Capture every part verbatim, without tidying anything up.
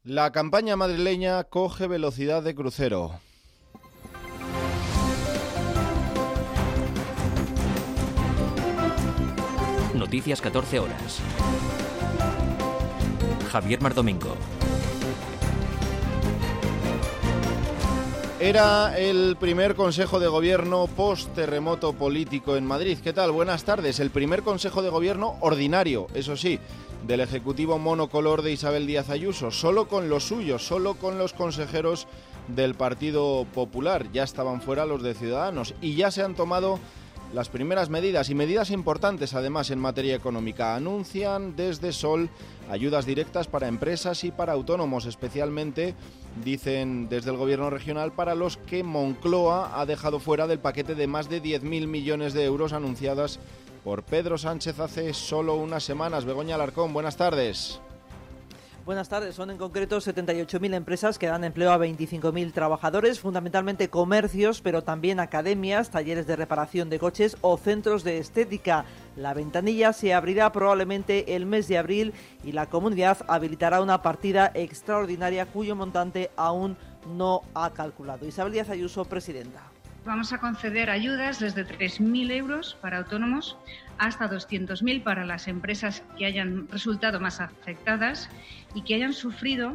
La campaña madrileña coge velocidad de crucero. Noticias catorce horas. Javier Mardomingo. Era el primer Consejo de Gobierno post-terremoto político en Madrid. ¿Qué tal? Buenas tardes. El primer Consejo de Gobierno ordinario, eso sí, del Ejecutivo monocolor de Isabel Díaz Ayuso, solo con los suyos, solo con los consejeros del Partido Popular. Ya estaban fuera los de Ciudadanos y ya se han tomado las primeras medidas, y medidas importantes además en materia económica. Anuncian desde Sol ayudas directas para empresas y para autónomos, especialmente, dicen desde el Gobierno regional, para los que Moncloa ha dejado fuera del paquete de más de diez mil millones de euros anunciadas por Pedro Sánchez hace solo unas semanas. Begoña Alarcón, buenas tardes. Buenas tardes. Son en concreto setenta y ocho mil empresas que dan empleo a veinticinco mil trabajadores, fundamentalmente comercios, pero también academias, talleres de reparación de coches o centros de estética. La ventanilla se abrirá probablemente el mes de abril y la comunidad habilitará una partida extraordinaria cuyo montante aún no ha calculado. Isabel Díaz Ayuso, presidenta. Vamos a conceder ayudas desde tres mil euros para autónomos hasta doscientos mil para las empresas que hayan resultado más afectadas y que hayan sufrido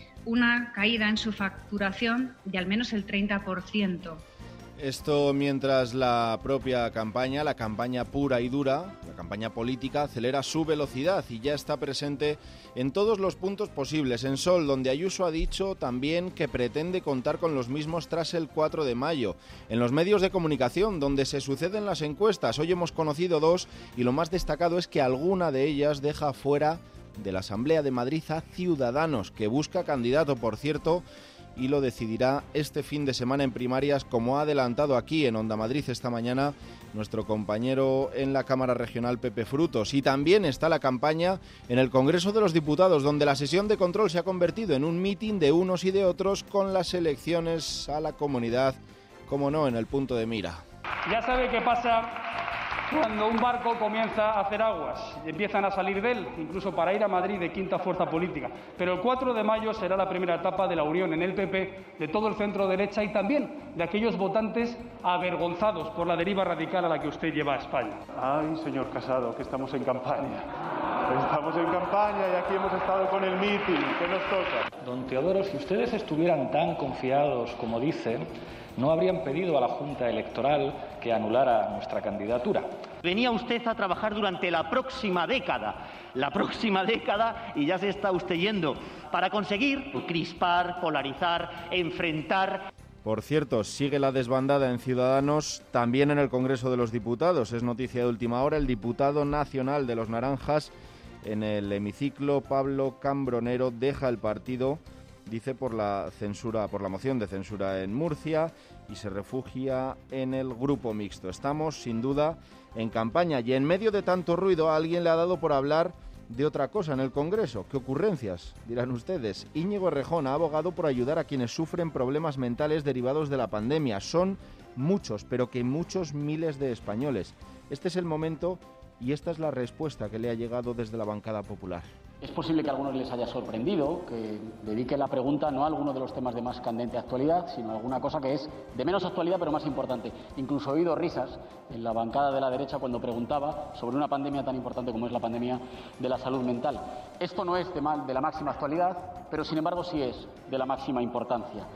una caída en su facturación de al menos el treinta por ciento. Esto mientras la propia campaña, la campaña pura y dura, la campaña política, acelera su velocidad y ya está presente en todos los puntos posibles. En Sol, donde Ayuso ha dicho también que pretende contar con los mismos tras el cuatro de mayo. En los medios de comunicación, donde se suceden las encuestas, hoy hemos conocido dos y lo más destacado es que alguna de ellas deja fuera de la Asamblea de Madrid a Ciudadanos, que busca candidato, por cierto, y lo decidirá este fin de semana en primarias, como ha adelantado aquí en Onda Madrid esta mañana nuestro compañero en la Cámara Regional, Pepe Frutos. Y también está la campaña en el Congreso de los Diputados, donde la sesión de control se ha convertido en un mitin de unos y de otros, con las elecciones a la comunidad, como no, en el punto de mira. Ya sabe qué pasa cuando un barco comienza a hacer aguas y empiezan a salir de él, incluso para ir a Madrid de quinta fuerza política. Pero el cuatro de mayo será la primera etapa de la unión en el P P de todo el centro derecha y también de aquellos votantes avergonzados por la deriva radical a la que usted lleva a España. Ay, señor Casado, que estamos en campaña. Estamos en campaña y aquí hemos estado con el mitin. ¿Qué nos toca? Don Teodoro, si ustedes estuvieran tan confiados como dicen, no habrían pedido a la Junta Electoral que anulara nuestra candidatura. Venía usted a trabajar durante la próxima década, la próxima década, y ya se está usted yendo, para conseguir crispar, polarizar, enfrentar. Por cierto, sigue la desbandada en Ciudadanos, también en el Congreso de los Diputados. Es noticia de última hora, el diputado nacional de los Naranjas en el hemiciclo, Pablo Cambronero, deja el partido, dice, por la censura, por la moción de censura en Murcia, y se refugia en el grupo mixto. Estamos, sin duda, en campaña, y en medio de tanto ruido a alguien le ha dado por hablar de otra cosa en el Congreso. ¿Qué ocurrencias?, dirán ustedes. Íñigo Errejón ha abogado por ayudar a quienes sufren problemas mentales derivados de la pandemia. Son muchos, pero que muchos miles de españoles. Este es el momento y esta es la respuesta que le ha llegado desde la bancada popular. Es posible que a algunos les haya sorprendido que dedique la pregunta no a alguno de los temas de más candente actualidad, sino a alguna cosa que es de menos actualidad pero más importante. Incluso he oído risas en la bancada de la derecha cuando preguntaba sobre una pandemia tan importante como es la pandemia de la salud mental. Esto no es de, mal, de la máxima actualidad, pero sin embargo sí es de la máxima importancia.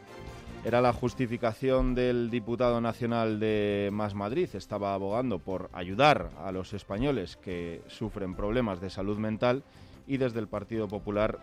Era la justificación del diputado nacional de Más Madrid. Estaba abogando por ayudar a los españoles que sufren problemas de salud mental, y desde el Partido Popular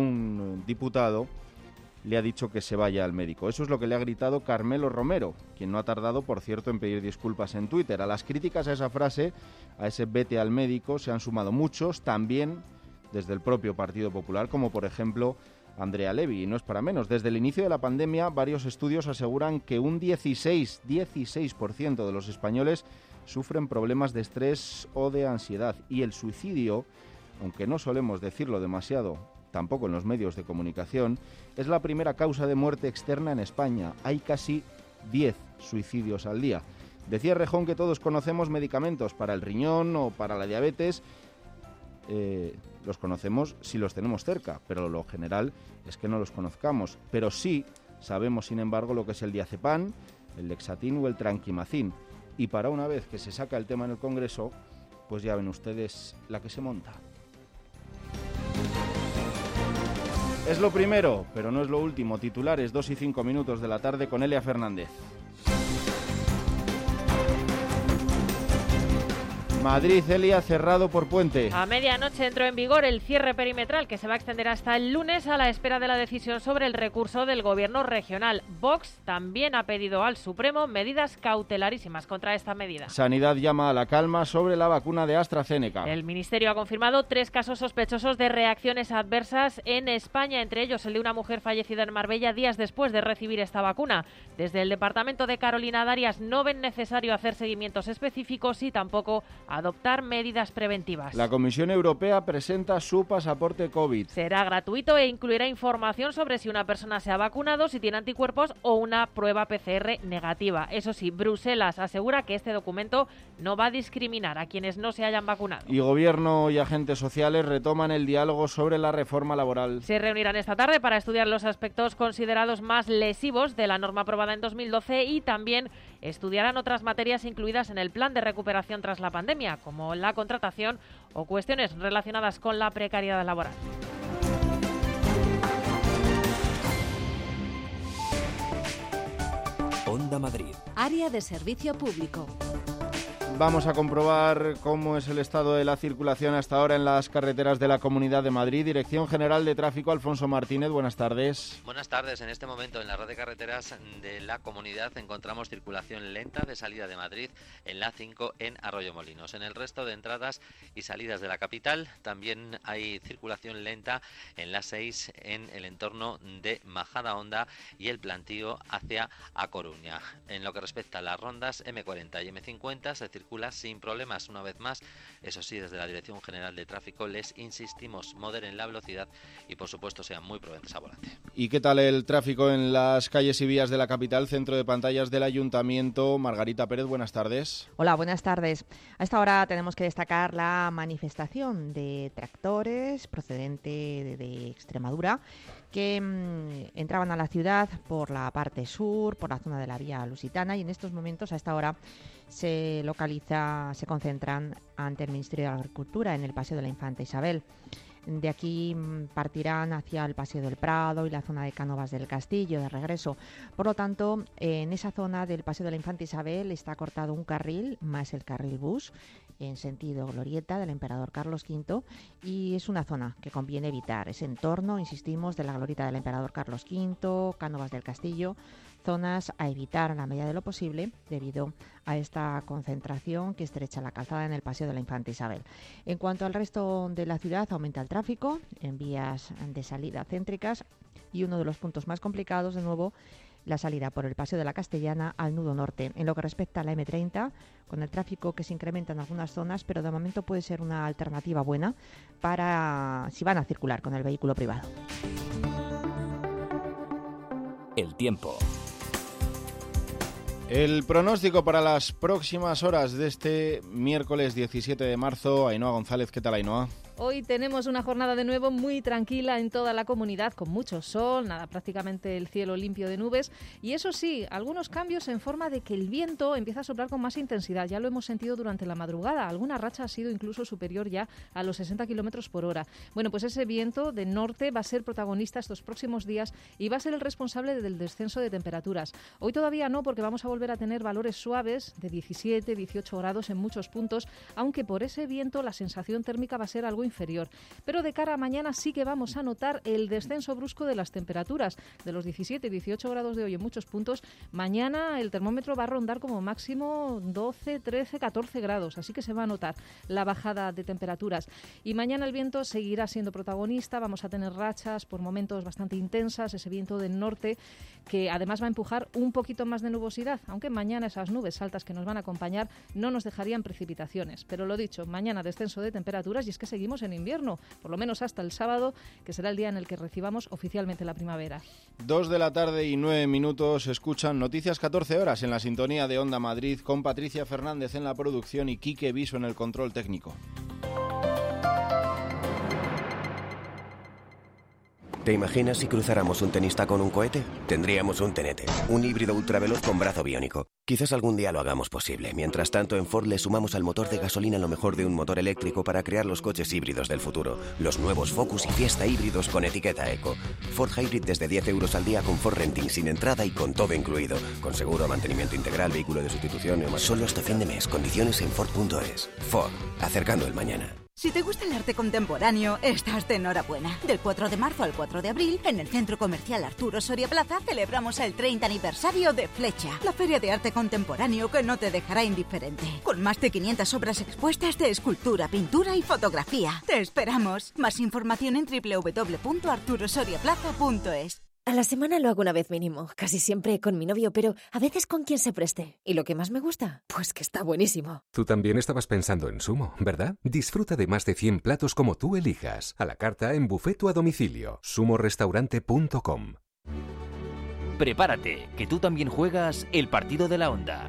un diputado le ha dicho que se vaya al médico. Eso es lo que le ha gritado Carmelo Romero, quien no ha tardado, por cierto, en pedir disculpas en Twitter. A las críticas a esa frase, a ese vete al médico, se han sumado muchos, también desde el propio Partido Popular, como por ejemplo Andrea Levy, y no es para menos. Desde el inicio de la pandemia, varios estudios aseguran que un dieciséis por ciento de los españoles sufren problemas de estrés o de ansiedad, y el suicidio, aunque no solemos decirlo demasiado, tampoco en los medios de comunicación, es la primera causa de muerte externa en España. Hay casi diez suicidios al día. Decía Errejón que todos conocemos medicamentos para el riñón o para la diabetes, eh, los conocemos si los tenemos cerca, pero lo general es que no los conozcamos. Pero sí sabemos, sin embargo, lo que es el diazepam, el Lexatin o el Tranquimacin. Y para una vez que se saca el tema en el Congreso, pues ya ven ustedes la que se monta. Es lo primero, pero no es lo último. Titulares, dos y cinco minutos de la tarde con Elia Fernández. Madrid, Elia, cerrado por puente. A medianoche entró en vigor el cierre perimetral que se va a extender hasta el lunes a la espera de la decisión sobre el recurso del Gobierno regional. Vox también ha pedido al Supremo medidas cautelarísimas contra esta medida. Sanidad llama a la calma sobre la vacuna de AstraZeneca. El Ministerio ha confirmado tres casos sospechosos de reacciones adversas en España, entre ellos el de una mujer fallecida en Marbella días después de recibir esta vacuna. Desde el Departamento de Carolina Darias no ven necesario hacer seguimientos específicos y tampoco adoptar medidas preventivas. La Comisión Europea presenta su pasaporte COVID. Será gratuito e incluirá información sobre si una persona se ha vacunado, si tiene anticuerpos o una prueba P C R negativa. Eso sí, Bruselas asegura que este documento no va a discriminar a quienes no se hayan vacunado. Y Gobierno y agentes sociales retoman el diálogo sobre la reforma laboral. Se reunirán esta tarde para estudiar los aspectos considerados más lesivos de la norma aprobada en dos mil doce y también estudiarán otras materias incluidas en el plan de recuperación tras la pandemia, como la contratación o cuestiones relacionadas con la precariedad laboral. Onda Madrid. Área de servicio público. Vamos a comprobar cómo es el estado de la circulación hasta ahora en las carreteras de la Comunidad de Madrid. Dirección General de Tráfico, Alfonso Martínez, buenas tardes. Buenas tardes. En este momento en la red de carreteras de la Comunidad encontramos circulación lenta de salida de Madrid en la A cinco en Arroyomolinos. En el resto de entradas y salidas de la capital también hay circulación lenta en la seis en el entorno de Majadahonda y el Plantío hacia A Coruña. En lo que respecta a las rondas eme cuarenta y eme cincuenta se circula sin problemas una vez más. Eso sí, desde la Dirección General de Tráfico les insistimos, moderen la velocidad y por supuesto sean muy prudentes a volante. ¿Y qué tal el tráfico en las calles y vías de la capital? Centro de pantallas del Ayuntamiento. Margarita Pérez, buenas tardes. Hola, buenas tardes. A esta hora tenemos que destacar la manifestación de tractores procedente de, de Extremadura que mmm, entraban a la ciudad por la parte sur, por la zona de la vía Lusitana, y en estos momentos a esta hora se localiza, se concentran ante el Ministerio de Agricultura en el Paseo de la Infanta Isabel. De aquí partirán hacia el Paseo del Prado y la zona de Cánovas del Castillo de regreso. Por lo tanto, en esa zona del Paseo de la Infanta Isabel está cortado un carril, más el carril bus, en sentido glorieta del Emperador Carlos quinto, y es una zona que conviene evitar. Ese entorno, insistimos, de la glorieta del Emperador Carlos quinto, Cánovas del Castillo, zonas a evitar en la medida de lo posible debido a esta concentración que estrecha la calzada en el Paseo de la Infanta Isabel. En cuanto al resto de la ciudad, aumenta el tráfico en vías de salida céntricas y uno de los puntos más complicados, de nuevo, la salida por el Paseo de la Castellana al nudo norte. En lo que respecta a la eme treinta, con el tráfico que se incrementa en algunas zonas, pero de momento puede ser una alternativa buena para si van a circular con el vehículo privado. El tiempo. El pronóstico para las próximas horas de este miércoles diecisiete de marzo. Ainhoa González, ¿qué tal, Ainhoa? Hoy tenemos una jornada de nuevo muy tranquila en toda la comunidad, con mucho sol, nada, prácticamente el cielo limpio de nubes. Y eso sí, algunos cambios en forma de que el viento empieza a soplar con más intensidad. Ya lo hemos sentido durante la madrugada. Alguna racha ha sido incluso superior ya a los sesenta kilómetros por hora. Bueno, pues ese viento de norte va a ser protagonista estos próximos días y va a ser el responsable del descenso de temperaturas. Hoy todavía no, porque vamos a volver a tener valores suaves de diecisiete, dieciocho grados en muchos puntos, aunque por ese viento la sensación térmica va a ser algo inferior. Pero de cara a mañana sí que vamos a notar el descenso brusco de las temperaturas. De los diecisiete, dieciocho grados de hoy en muchos puntos, mañana el termómetro va a rondar como máximo doce, trece, catorce grados. Así que se va a notar la bajada de temperaturas. Y mañana el viento seguirá siendo protagonista. Vamos a tener rachas por momentos bastante intensas, ese viento del norte que además va a empujar un poquito más de nubosidad, aunque mañana esas nubes altas que nos van a acompañar no nos dejarían precipitaciones. Pero lo dicho, mañana descenso de temperaturas y es que seguimos en invierno, por lo menos hasta el sábado, que será el día en el que recibamos oficialmente la primavera. Dos de la tarde y nueve minutos, escuchan Noticias catorce horas en la sintonía de Onda Madrid con Patricia Fernández en la producción y Quique Viso en el control técnico. ¿Te imaginas si cruzáramos un tenista con un cohete? Tendríamos un tenete, un híbrido ultraveloz con brazo biónico. Quizás algún día lo hagamos posible. Mientras tanto, en Ford le sumamos al motor de gasolina lo mejor de un motor eléctrico para crear los coches híbridos del futuro. Los nuevos Focus y Fiesta híbridos con etiqueta Eco. Ford Hybrid desde diez euros al día con Ford Renting sin entrada y con todo incluido. Con seguro, mantenimiento integral, vehículo de sustitución y más. Solo hasta fin de mes. Condiciones en Ford punto es. Ford. Acercando el mañana. Si te gusta el arte contemporáneo, estás de enhorabuena. Del cuatro de marzo al cuatro de abril, en el Centro Comercial Arturo Soria Plaza, celebramos el treinta aniversario de Flecha, la feria de arte contemporáneo que no te dejará indiferente. Con más de quinientas obras expuestas de escultura, pintura y fotografía. ¡Te esperamos! Más información en doble u doble u doble u punto arturo soria plaza punto es. A la semana lo hago una vez mínimo, casi siempre con mi novio, pero a veces con quien se preste. ¿Y lo que más me gusta? Pues que está buenísimo. Tú también estabas pensando en Sumo, ¿verdad? Disfruta de más de cien platos como tú elijas. A la carta, en buffet o a domicilio. sumo restaurante punto com. Prepárate, que tú también juegas el partido de la Onda.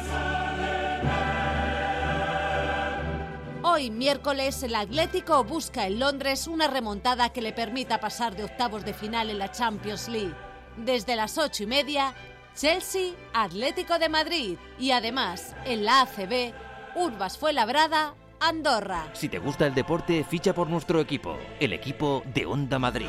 Hoy, miércoles, el Atlético busca en Londres una remontada que le permita pasar de octavos de final en la Champions League. Desde las ocho y media, Chelsea, Atlético de Madrid. Y además, en la A C B, Urbas Fuenlabrada, Andorra. Si te gusta el deporte, ficha por nuestro equipo, el equipo de Onda Madrid.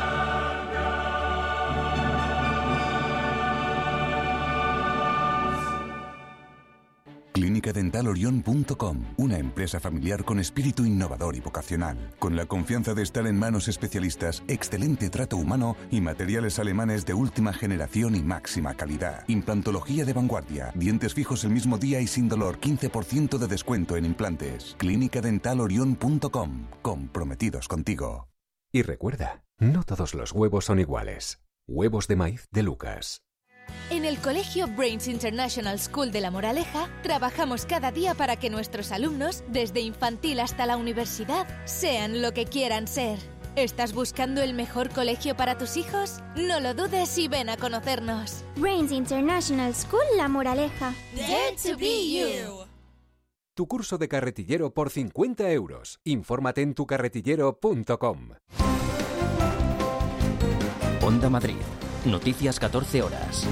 Clínica Dental Orión punto com, una empresa familiar con espíritu innovador y vocacional, con la confianza de estar en manos especialistas, excelente trato humano y materiales alemanes de última generación y máxima calidad. Implantología de vanguardia, dientes fijos el mismo día y sin dolor, quince por ciento de descuento en implantes. Clínica Dental Orión punto com, comprometidos contigo. Y recuerda, no todos los huevos son iguales. Huevos de maíz de Lucas. En el Colegio Brains International School de La Moraleja trabajamos cada día para que nuestros alumnos, desde infantil hasta la universidad, sean lo que quieran ser. ¿Estás buscando el mejor colegio para tus hijos? No lo dudes y ven a conocernos. Brains International School La Moraleja. Dare to be you. Tu curso de carretillero por cincuenta euros. Infórmate en tu carretillero punto com. Onda Madrid. Noticias catorce horas.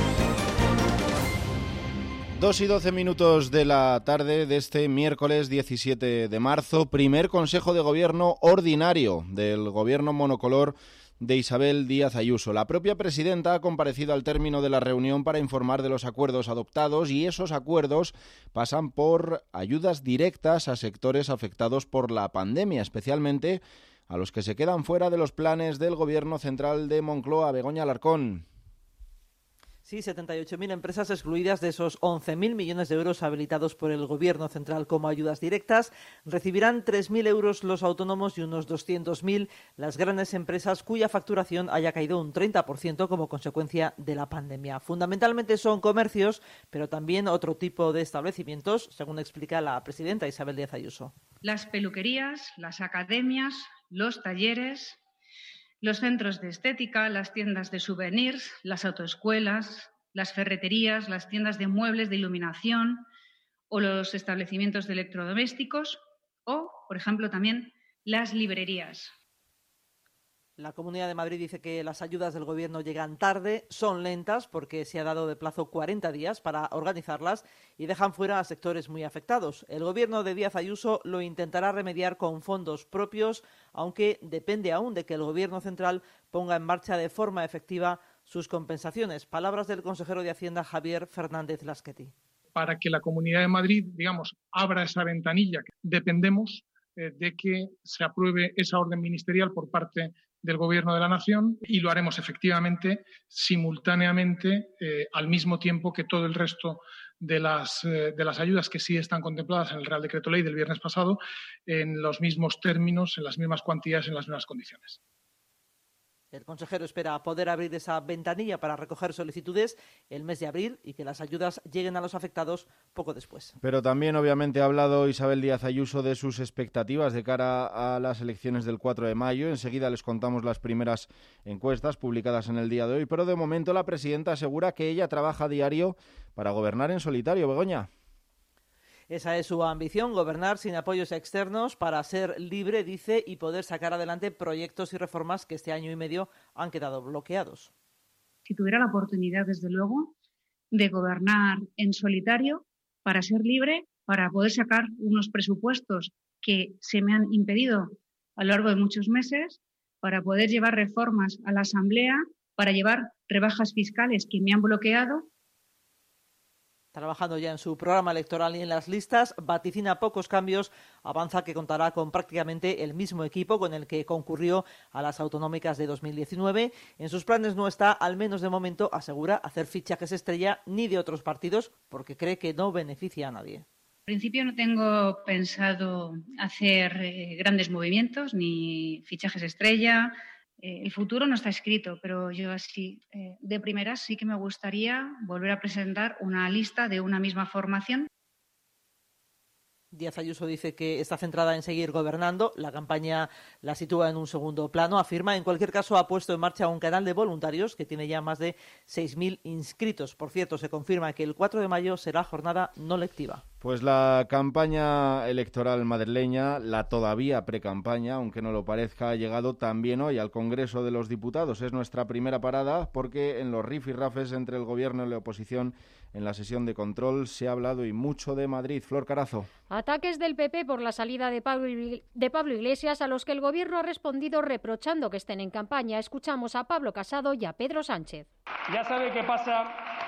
Dos y doce minutos de la tarde de este miércoles diecisiete de marzo, primer Consejo de Gobierno ordinario del Gobierno monocolor de Isabel Díaz Ayuso. La propia presidenta ha comparecido al término de la reunión para informar de los acuerdos adoptados y esos acuerdos pasan por ayudas directas a sectores afectados por la pandemia, especialmente a los que se quedan fuera de los planes del Gobierno central de Moncloa. Begoña Alarcón. Sí, setenta y ocho mil empresas excluidas de esos once mil millones de euros habilitados por el Gobierno central como ayudas directas. Recibirán tres mil euros los autónomos y unos doscientos mil las grandes empresas cuya facturación haya caído un treinta por ciento como consecuencia de la pandemia. Fundamentalmente son comercios, pero también otro tipo de establecimientos, según explica la presidenta Isabel Díaz Ayuso. Las peluquerías, las academias, los talleres, los centros de estética, las tiendas de souvenirs, las autoescuelas, las ferreterías, las tiendas de muebles de iluminación o los establecimientos de electrodomésticos o, por ejemplo, también las librerías. La Comunidad de Madrid dice que las ayudas del Gobierno llegan tarde, son lentas porque se ha dado de plazo cuarenta días para organizarlas y dejan fuera a sectores muy afectados. El Gobierno de Díaz Ayuso lo intentará remediar con fondos propios, aunque depende aún de que el Gobierno central ponga en marcha de forma efectiva sus compensaciones. Palabras del consejero de Hacienda Javier Fernández Lasqueti. Para que la Comunidad de Madrid, digamos, abra esa ventanilla, dependemos eh, de que se apruebe esa orden ministerial por parte del Gobierno de la Nación y lo haremos efectivamente simultáneamente eh, al mismo tiempo que todo el resto de las, eh, de las ayudas que sí están contempladas en el Real Decreto Ley del viernes pasado en los mismos términos, en las mismas cuantías, en las mismas condiciones. El consejero espera poder abrir esa ventanilla para recoger solicitudes el mes de abril y que las ayudas lleguen a los afectados poco después. Pero también, obviamente, ha hablado Isabel Díaz Ayuso de sus expectativas de cara a las elecciones del cuatro de mayo. Enseguida les contamos las primeras encuestas publicadas en el día de hoy, pero de momento la presidenta asegura que ella trabaja a diario para gobernar en solitario. Begoña. Esa es su ambición, gobernar sin apoyos externos para ser libre, dice, y poder sacar adelante proyectos y reformas que este año y medio han quedado bloqueados. Si tuviera la oportunidad, desde luego, de gobernar en solitario para ser libre, para poder sacar unos presupuestos que se me han impedido a lo largo de muchos meses, para poder llevar reformas a la Asamblea, para llevar rebajas fiscales que me han bloqueado. Trabajando ya en su programa electoral y en las listas, vaticina pocos cambios, avanza que contará con prácticamente el mismo equipo con el que concurrió a las autonómicas de dos mil diecinueve. En sus planes no está, al menos de momento, asegura, hacer fichajes estrella ni de otros partidos, porque cree que no beneficia a nadie. En principio no tengo pensado hacer eh, grandes movimientos ni fichajes estrella. Eh, el futuro no está escrito, pero yo así, eh, de primeras, sí que me gustaría volver a presentar una lista de una misma formación. Díaz Ayuso dice que está centrada en seguir gobernando. La campaña la sitúa en un segundo plano. Afirma, en cualquier caso, ha puesto en marcha un canal de voluntarios que tiene ya más de seis mil inscritos. Por cierto, se confirma que el cuatro de mayo será jornada no lectiva. Pues la campaña electoral madrileña, la todavía precampaña, aunque no lo parezca, ha llegado también hoy al Congreso de los Diputados. Es nuestra primera parada porque en los rifirrafes entre el Gobierno y la oposición en la sesión de control se ha hablado y mucho de Madrid. Flor Carazo. Ataques del P P por la salida de Pablo, de Pablo Iglesias, a los que el Gobierno ha respondido reprochando que estén en campaña. Escuchamos a Pablo Casado y a Pedro Sánchez. Ya sabe qué pasa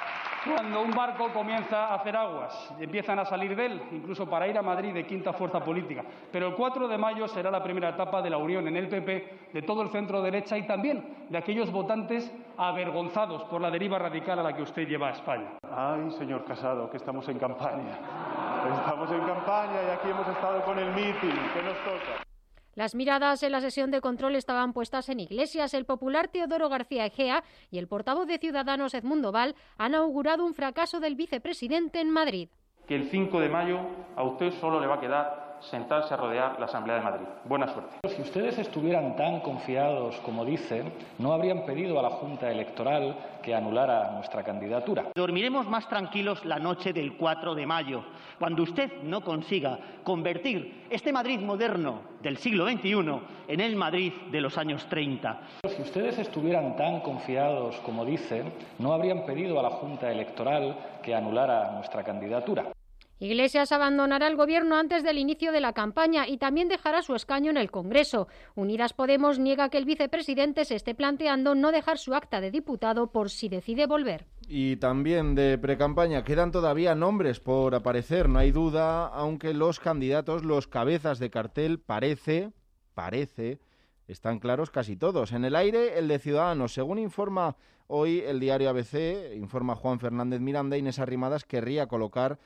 cuando un barco comienza a hacer aguas, empiezan a salir de él, incluso para ir a Madrid de quinta fuerza política. Pero el cuatro de mayo será la primera etapa de la unión en el P P de todo el centro derecha y también de aquellos votantes avergonzados por la deriva radical a la que usted lleva a España. Ay, señor Casado, que estamos en campaña. Estamos en campaña y aquí hemos estado con el mitin, que nos toca. Las miradas en la sesión de control estaban puestas en Iglesias. El popular Teodoro García Egea y el portavoz de Ciudadanos, Edmundo Val, han augurado un fracaso del vicepresidente en Madrid. Que el cinco de mayo a usted solo le va a quedar sentarse a rodear la Asamblea de Madrid. Buena suerte. Si ustedes estuvieran tan confiados como dicen, no habrían pedido a la Junta Electoral que anulara nuestra candidatura. Dormiremos más tranquilos la noche del cuatro de mayo, cuando usted no consiga convertir este Madrid moderno del siglo veintiuno en el Madrid de los años treinta. Si ustedes estuvieran tan confiados como dicen, no habrían pedido a la Junta Electoral que anulara nuestra candidatura. Iglesias abandonará el Gobierno antes del inicio de la campaña y también dejará su escaño en el Congreso. Unidas Podemos niega que el vicepresidente se esté planteando no dejar su acta de diputado por si decide volver. Y también de precampaña quedan todavía nombres por aparecer, no hay duda, aunque los candidatos, los cabezas de cartel, parece, parece, están claros casi todos. En el aire, el de Ciudadanos, según informa hoy el diario A B C, informa Juan Fernández Miranda, Inés Arrimadas querría colocar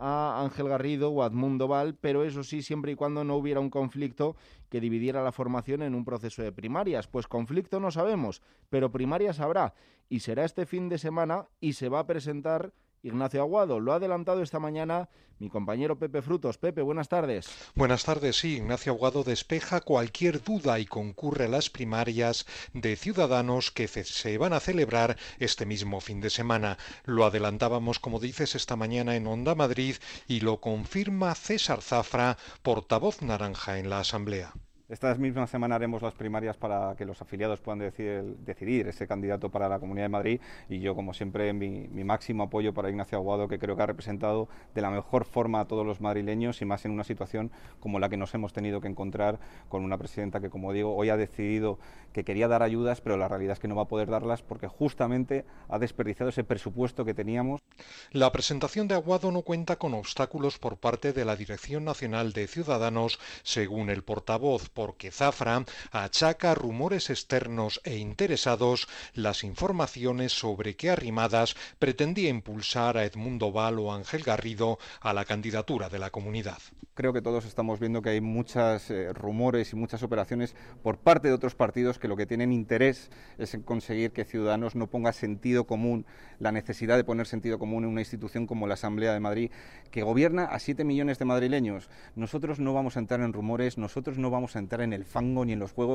a Ángel Garrido o a Edmundo Val, pero eso sí, siempre y cuando no hubiera un conflicto que dividiera la formación en un proceso de primarias. Pues conflicto no sabemos, pero primarias habrá, y será este fin de semana, y se va a presentar Ignacio Aguado. Lo ha adelantado esta mañana mi compañero Pepe Frutos. Pepe, buenas tardes. Buenas tardes, sí. Ignacio Aguado despeja cualquier duda y concurre a las primarias de Ciudadanos que se van a celebrar este mismo fin de semana. Lo adelantábamos, como dices, esta mañana en Onda Madrid y lo confirma César Zafra, portavoz naranja en la Asamblea. Esta misma semana haremos las primarias para que los afiliados puedan decidir, decidir ese candidato para la Comunidad de Madrid y yo, como siempre, mi, mi máximo apoyo para Ignacio Aguado, que creo que ha representado de la mejor forma a todos los madrileños y más en una situación como la que nos hemos tenido que encontrar con una presidenta que, como digo, hoy ha decidido que quería dar ayudas, pero la realidad es que no va a poder darlas porque justamente ha desperdiciado ese presupuesto que teníamos. La presentación de Aguado no cuenta con obstáculos por parte de la Dirección Nacional de Ciudadanos, según el portavoz, porque Zafra achaca a rumores externos e interesados las informaciones sobre que Arrimadas pretendía impulsar a Edmundo Val o Ángel Garrido a la candidatura de la comunidad. Creo que todos estamos viendo que hay muchos eh, rumores y muchas operaciones por parte de otros partidos que lo que tienen interés es en conseguir que Ciudadanos no ponga sentido común, la necesidad de poner sentido común en una institución como la Asamblea de Madrid, que gobierna a siete millones de madrileños. Nosotros no vamos a entrar en rumores, nosotros no vamos a entrar en el fango ni en los juegos.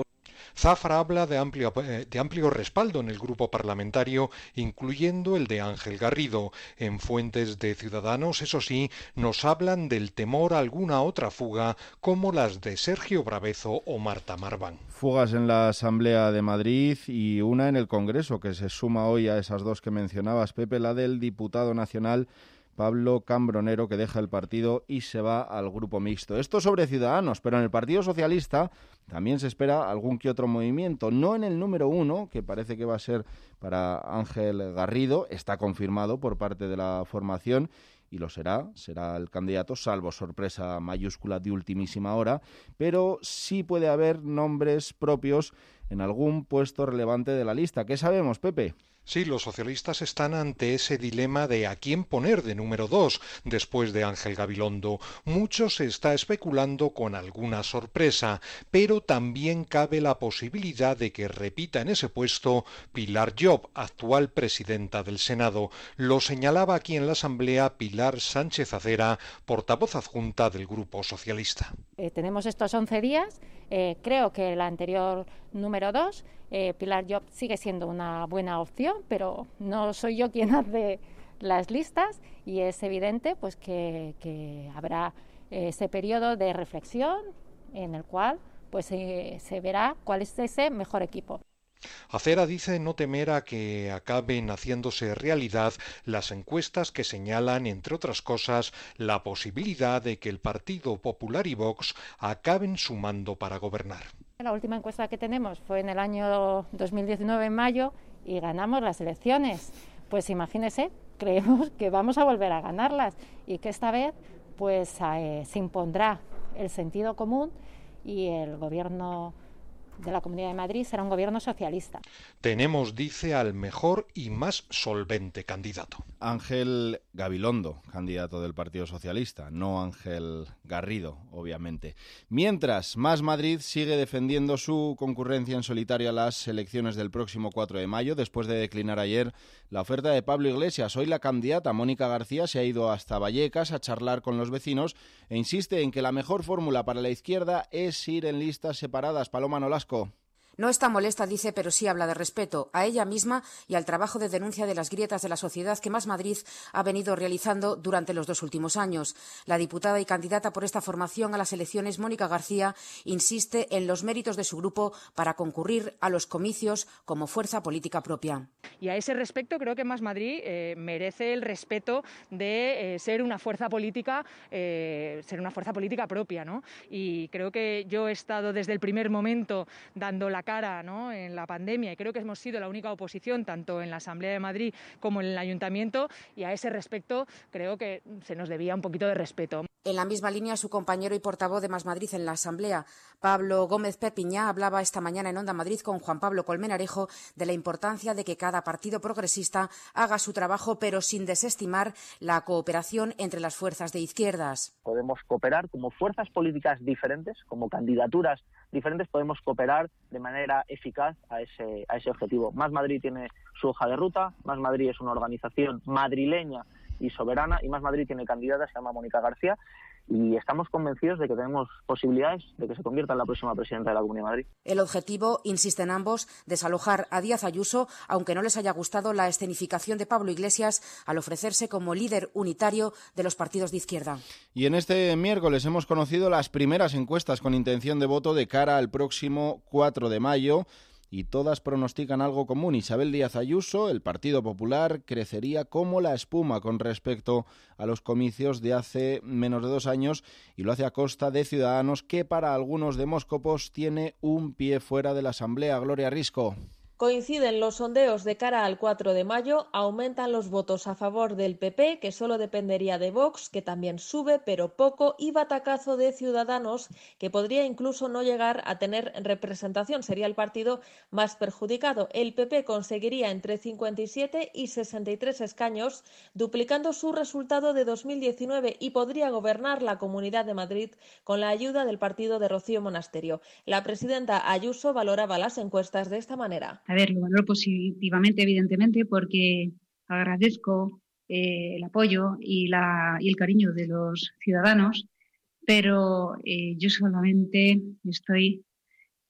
Zafra habla de amplio, de amplio respaldo en el grupo parlamentario, incluyendo el de Ángel Garrido. En fuentes de Ciudadanos, eso sí, nos hablan del temor a alguna otra fuga, como las de Sergio Brabezo o Marta Marván. Fugas en la Asamblea de Madrid y una en el Congreso, que se suma hoy a esas dos que mencionabas, Pepe, la del diputado nacional Pablo Cambronero, que deja el partido y se va al grupo mixto. Esto sobre Ciudadanos, pero en el Partido Socialista también se espera algún que otro movimiento. No en el número uno, que parece que va a ser para Ángel Garrido, está confirmado por parte de la formación, y lo será, será el candidato, salvo sorpresa mayúscula de ultimísima hora, pero sí puede haber nombres propios en algún puesto relevante de la lista. ¿Qué sabemos, Pepe? Sí, los socialistas están ante ese dilema de a quién poner de número dos después de Ángel Gabilondo. Mucho se está especulando con alguna sorpresa, pero también cabe la posibilidad de que repita en ese puesto Pilar Llop, actual presidenta del Senado. Lo señalaba aquí en la Asamblea Pilar Sánchez Acera, portavoz adjunta del Grupo Socialista. Eh, tenemos estos once días. Eh, creo que el anterior número dos, eh, Pilar Llop, sigue siendo una buena opción, pero no soy yo quien hace las listas y es evidente pues que, que habrá ese periodo de reflexión en el cual pues eh, se verá cuál es ese mejor equipo. Acera dice no temer a que acaben haciéndose realidad las encuestas que señalan, entre otras cosas, la posibilidad de que el Partido Popular y Vox acaben sumando para gobernar. La última encuesta que tenemos fue en el año dos mil diecinueve, en mayo, y ganamos las elecciones. Pues imagínese, creemos que vamos a volver a ganarlas y que esta vez pues eh, se impondrá el sentido común y el gobierno de la Comunidad de Madrid será un gobierno socialista. Tenemos, dice, al mejor y más solvente candidato. Ángel Gabilondo, candidato del Partido Socialista, no Ángel Garrido, obviamente. Mientras, Más Madrid sigue defendiendo su concurrencia en solitario a las elecciones del próximo cuatro de mayo, después de declinar ayer la oferta de Pablo Iglesias. Hoy la candidata Mónica García se ha ido hasta Vallecas a charlar con los vecinos e insiste en que la mejor fórmula para la izquierda es ir en listas separadas. Paloma Nolasco. No está molesta, dice, pero sí habla de respeto a ella misma y al trabajo de denuncia de las grietas de la sociedad que Más Madrid ha venido realizando durante los dos últimos años. La diputada y candidata por esta formación a las elecciones, Mónica García, insiste en los méritos de su grupo para concurrir a los comicios como fuerza política propia. Y a ese respecto creo que Más Madrid eh, merece el respeto de eh, ser una fuerza política, eh, ser una fuerza política propia, ¿no? Y creo que yo he estado desde el primer momento dando la cara, ¿no?, en la pandemia, y creo que hemos sido la única oposición tanto en la Asamblea de Madrid como en el Ayuntamiento, y a ese respecto creo que se nos debía un poquito de respeto. En la misma línea, su compañero y portavoz de Más Madrid en la Asamblea, Pablo Gómez Perpiñá, hablaba esta mañana en Onda Madrid con Juan Pablo Colmenarejo de la importancia de que cada partido progresista haga su trabajo, pero sin desestimar la cooperación entre las fuerzas de izquierdas. Podemos cooperar como fuerzas políticas diferentes, como candidaturas diferentes, podemos cooperar de manera eficaz a ese, a ese objetivo. Más Madrid tiene su hoja de ruta, Más Madrid es una organización madrileña y soberana, y Más Madrid tiene candidata, se llama Mónica García, y estamos convencidos de que tenemos posibilidades de que se convierta en la próxima presidenta de la Comunidad de Madrid. El objetivo, insisten ambos, desalojar a Díaz Ayuso, aunque no les haya gustado la escenificación de Pablo Iglesias al ofrecerse como líder unitario de los partidos de izquierda. Y en este miércoles hemos conocido las primeras encuestas con intención de voto de cara al próximo cuatro de mayo. Y todas pronostican algo común. Isabel Díaz Ayuso, el Partido Popular, crecería como la espuma con respecto a los comicios de hace menos de dos años y lo hace a costa de Ciudadanos, que para algunos demóscopos tiene un pie fuera de la Asamblea. Gloria Risco. Coinciden los sondeos de cara al cuatro de mayo, aumentan los votos a favor del P P, que solo dependería de Vox, que también sube, pero poco, y batacazo de Ciudadanos, que podría incluso no llegar a tener representación, sería el partido más perjudicado. El P P conseguiría entre cincuenta y siete y sesenta y tres escaños, duplicando su resultado de dos mil diecinueve, y podría gobernar la Comunidad de Madrid con la ayuda del partido de Rocío Monasterio. La presidenta Ayuso valoraba las encuestas de esta manera. A ver, lo valoro positivamente, evidentemente, porque agradezco eh, el apoyo y, la, y el cariño de los ciudadanos, pero eh, yo solamente estoy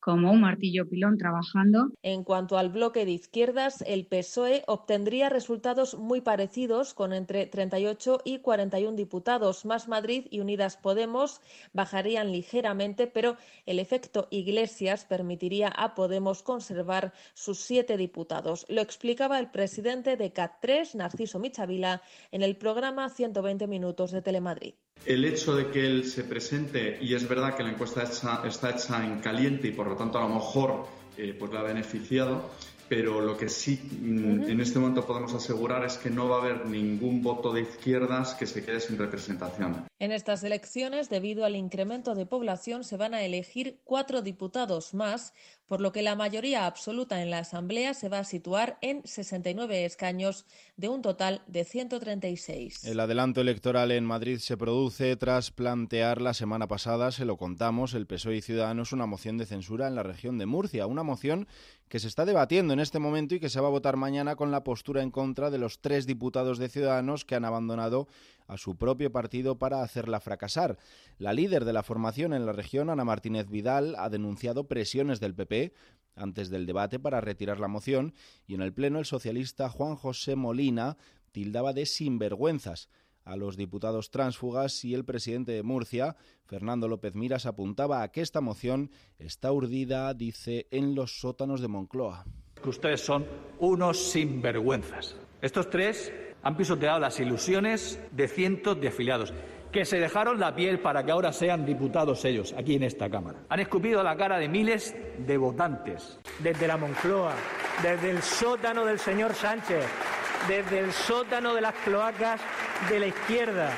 como un martillo pilón trabajando. En cuanto al bloque de izquierdas, el P S O E obtendría resultados muy parecidos, con entre treinta y ocho y cuarenta y uno diputados. Más Madrid y Unidas Podemos bajarían ligeramente, pero el efecto Iglesias permitiría a Podemos conservar sus siete diputados. Lo explicaba el presidente de C A T tres, Narciso Michavila, en el programa ciento veinte minutos de Telemadrid. El hecho de que él se presente, y es verdad que la encuesta está, está hecha en caliente y por lo tanto a lo mejor eh, pues la ha beneficiado, pero lo que sí uh-huh. en este momento podemos asegurar es que no va a haber ningún voto de izquierdas que se quede sin representación. En estas elecciones, debido al incremento de población, se van a elegir cuatro diputados más, por lo que la mayoría absoluta en la Asamblea se va a situar en sesenta y nueve escaños de un total de ciento treinta y seis. El adelanto electoral en Madrid se produce tras plantear la semana pasada, se lo contamos, el P S O E y Ciudadanos una moción de censura en la región de Murcia, una moción que se está debatiendo en este momento y que se va a votar mañana con la postura en contra de los tres diputados de Ciudadanos que han abandonado a su propio partido para hacerla fracasar. La líder de la formación en la región, Ana Martínez Vidal, ha denunciado presiones del P P antes del debate para retirar la moción y en el Pleno el socialista Juan José Molina tildaba de sinvergüenzas a los diputados tránsfugas y el presidente de Murcia, Fernando López Miras, apuntaba a que esta moción está urdida, dice, en los sótanos de Moncloa. Que ustedes son unos sinvergüenzas. Estos tres han pisoteado las ilusiones de cientos de afiliados que se dejaron la piel para que ahora sean diputados ellos, aquí en esta Cámara. Han escupido la cara de miles de votantes. Desde la Moncloa, desde el sótano del señor Sánchez, desde el sótano de las cloacas de la izquierda.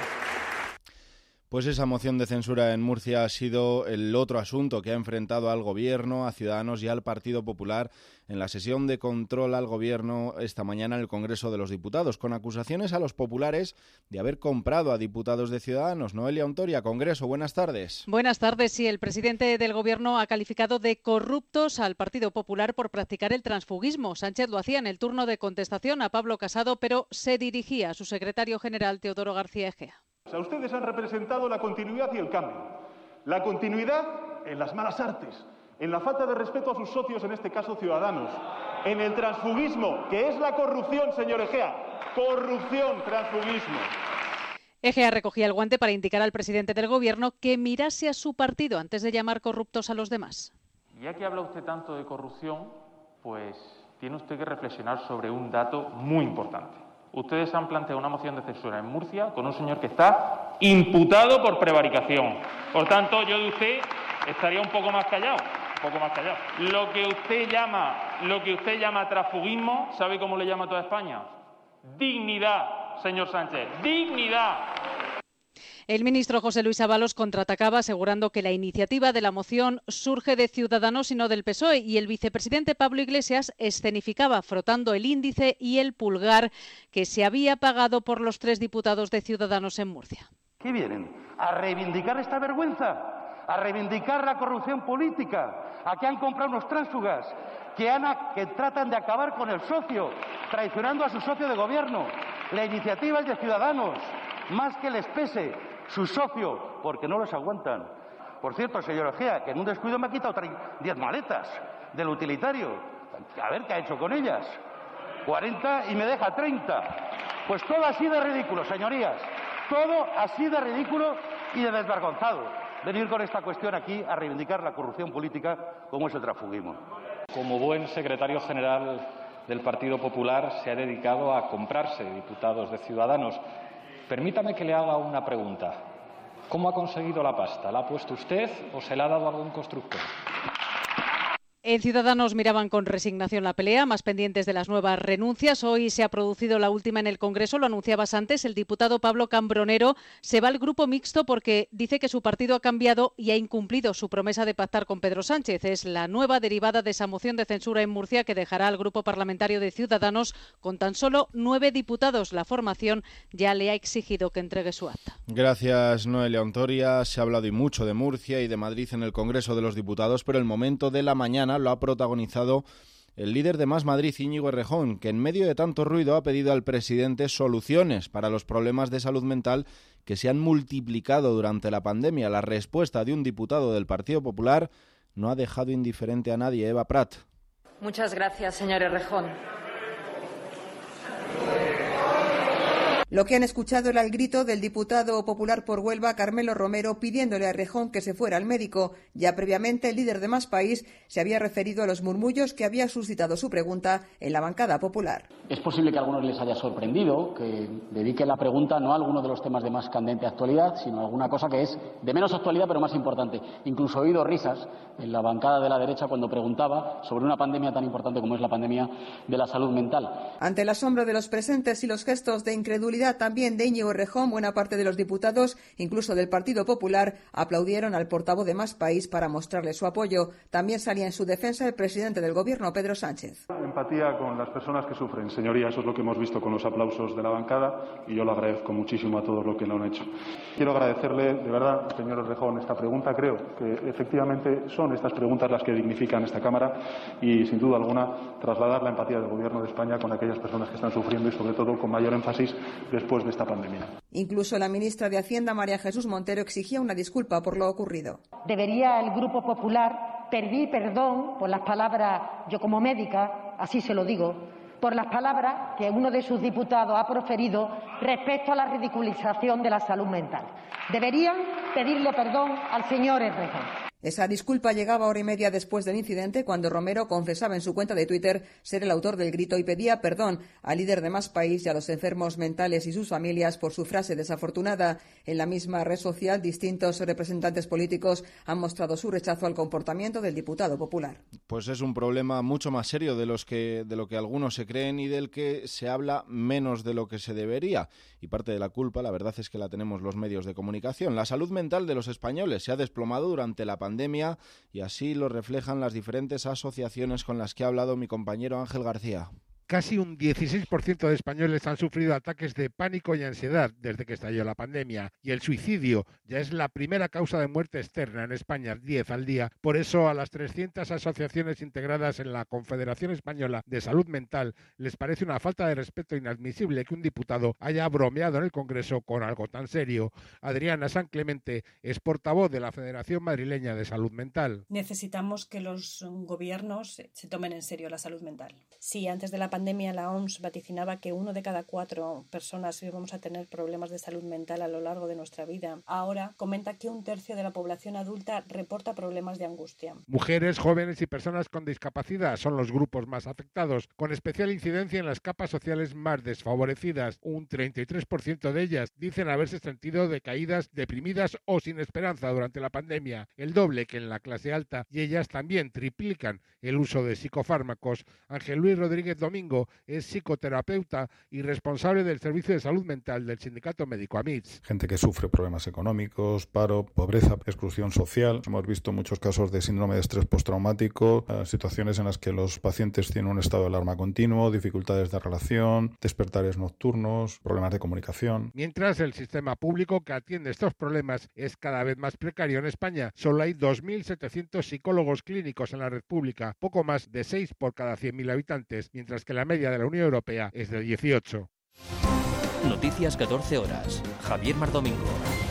Pues esa moción de censura en Murcia ha sido el otro asunto que ha enfrentado al Gobierno, a Ciudadanos y al Partido Popular en la sesión de control al Gobierno esta mañana en el Congreso de los Diputados, con acusaciones a los populares de haber comprado a diputados de Ciudadanos. Noelia Ontoria, Congreso, buenas tardes. Buenas tardes. Sí, el presidente del Gobierno ha calificado de corruptos al Partido Popular por practicar el transfugismo. Sánchez lo hacía en el turno de contestación a Pablo Casado, pero se dirigía a su secretario general, Teodoro García Egea. O sea, ustedes han representado la continuidad y el cambio. La continuidad en las malas artes, en la falta de respeto a sus socios, en este caso Ciudadanos, en el transfugismo, que es la corrupción, señor Egea. Corrupción, transfugismo. Egea recogía el guante para indicar al presidente del Gobierno que mirase a su partido antes de llamar corruptos a los demás. Ya que habla usted tanto de corrupción, pues tiene usted que reflexionar sobre un dato muy importante. Ustedes han planteado una moción de censura en Murcia con un señor que está imputado por prevaricación. Por tanto, yo de usted estaría un poco más callado, un poco más callado. Lo que usted llama, lo que usted llama transfugismo, ¿sabe cómo le llama a toda España? Dignidad, señor Sánchez, dignidad. El ministro José Luis Ábalos contraatacaba asegurando que la iniciativa de la moción surge de Ciudadanos y no del P S O E, y el vicepresidente Pablo Iglesias escenificaba frotando el índice y el pulgar que se había pagado por los tres diputados de Ciudadanos en Murcia. ¿Qué vienen? ¿A reivindicar esta vergüenza? ¿A reivindicar la corrupción política? ¿A que han comprado unos tránsfugas? Que, han a, que tratan de acabar con el socio, traicionando a su socio de gobierno. La iniciativa es de Ciudadanos, más que les pese su socio, porque no los aguantan. Por cierto, señor Egea, que en un descuido me ha quitado diez maletas del utilitario. A ver qué ha hecho con ellas. cuarenta y me deja treinta. Pues todo así de ridículo, señorías. Todo así de ridículo y de desvergonzado. Venir con esta cuestión aquí a reivindicar la corrupción política como es el transfugismo. Como buen secretario general del Partido Popular, se ha dedicado a comprarse diputados de Ciudadanos. Permítame que le haga una pregunta. ¿Cómo ha conseguido la pasta? ¿La ha puesto usted o se la ha dado algún constructor? En Ciudadanos miraban con resignación la pelea, más pendientes de las nuevas renuncias. Hoy se ha producido la última en el Congreso, lo anunciabas antes. El diputado Pablo Cambronero se va al grupo mixto porque dice que su partido ha cambiado y ha incumplido su promesa de pactar con Pedro Sánchez. Es la nueva derivada de esa moción de censura en Murcia que dejará al grupo parlamentario de Ciudadanos con tan solo nueve diputados. La formación ya le ha exigido que entregue su acta. Gracias, Noelia Ontoria. Se ha hablado y mucho de Murcia y de Madrid en el Congreso de los Diputados, pero el momento de la mañana lo ha protagonizado el líder de Más Madrid, Íñigo Errejón, que en medio de tanto ruido ha pedido al presidente soluciones para los problemas de salud mental que se han multiplicado durante la pandemia. La respuesta de un diputado del Partido Popular no ha dejado indiferente a nadie. Eva Prat. Muchas gracias, señor Errejón. Lo que han escuchado era el grito del diputado popular por Huelva, Carmelo Romero, pidiéndole a Errejón que se fuera al médico. Ya previamente, el líder de Más País se había referido a los murmullos que había suscitado su pregunta en la bancada popular. Es posible que a algunos les haya sorprendido que dedique la pregunta no a alguno de los temas de más candente actualidad, sino a alguna cosa que es de menos actualidad pero más importante. Incluso he oído risas en la bancada de la derecha cuando preguntaba sobre una pandemia tan importante como es la pandemia de la salud mental. Ante el asombro de los presentes y los gestos de incredulidad también de Íñigo Errejón, buena parte de los diputados, incluso del Partido Popular, aplaudieron al portavoz de Más País para mostrarle su apoyo. También salía en su defensa el presidente del Gobierno, Pedro Sánchez. Empatía con las personas que sufren, señoría, eso es lo que hemos visto con los aplausos de la bancada y yo lo agradezco muchísimo a todos los que lo han hecho. Quiero agradecerle, de verdad, señor Errejón, esta pregunta. Creo que efectivamente son estas preguntas las que dignifican esta Cámara y, sin duda alguna, trasladar la empatía del Gobierno de España con aquellas personas que están sufriendo y, sobre todo, con mayor énfasis después de esta pandemia. Incluso la ministra de Hacienda, María Jesús Montero, exigía una disculpa por lo ocurrido. Debería el Grupo Popular pedir perdón por las palabras, yo como médica, así se lo digo, por las palabras que uno de sus diputados ha proferido respecto a la ridiculización de la salud mental. Deberían pedirle perdón al señor Errejón. Esa disculpa llegaba hora y media después del incidente, cuando Romero confesaba en su cuenta de Twitter ser el autor del grito y pedía perdón al líder de Más País y a los enfermos mentales y sus familias por su frase desafortunada. En la misma red social, distintos representantes políticos han mostrado su rechazo al comportamiento del diputado popular. Pues es un problema mucho más serio de los que de lo que algunos se creen y del que se habla menos de lo que se debería. Y parte de la culpa, la verdad, es que la tenemos los medios de comunicación. La salud mental de los españoles se ha desplomado durante la pandemia. pandemia y así lo reflejan las diferentes asociaciones con las que ha hablado mi compañero Ángel García. Casi un dieciséis por ciento de españoles han sufrido ataques de pánico y ansiedad desde que estalló la pandemia. Y el suicidio ya es la primera causa de muerte externa en España, diez al día. Por eso a las trescientas asociaciones integradas en la Confederación Española de Salud Mental les parece una falta de respeto inadmisible que un diputado haya bromeado en el Congreso con algo tan serio. Adriana San Clemente es portavoz de la Federación Madrileña de Salud Mental. Necesitamos que los gobiernos se tomen en serio la salud mental. Sí, antes de la pandemia pandemia la O M S vaticinaba que uno de cada cuatro personas íbamos a tener problemas de salud mental a lo largo de nuestra vida. Ahora comenta que un tercio de la población adulta reporta problemas de angustia. Mujeres, jóvenes y personas con discapacidad son los grupos más afectados, con especial incidencia en las capas sociales más desfavorecidas. Un treinta y tres por ciento de ellas dicen haberse sentido decaídas, deprimidas o sin esperanza durante la pandemia, el doble que en la clase alta, y ellas también triplican el uso de psicofármacos. Ángel Luis Rodríguez Domingo es psicoterapeuta y responsable del Servicio de Salud Mental del Sindicato Médico AMITS. Gente que sufre problemas económicos, paro, pobreza, exclusión social. Hemos visto muchos casos de síndrome de estrés postraumático, situaciones en las que los pacientes tienen un estado de alarma continuo, dificultades de relación, despertares nocturnos, problemas de comunicación. Mientras el sistema público que atiende estos problemas es cada vez más precario en España. Solo hay dos mil setecientos psicólogos clínicos en la red pública, poco más de seis por cada cien mil habitantes, mientras que la media de la Unión Europea es de dieciocho. Noticias catorce horas. Javier Mardomingo.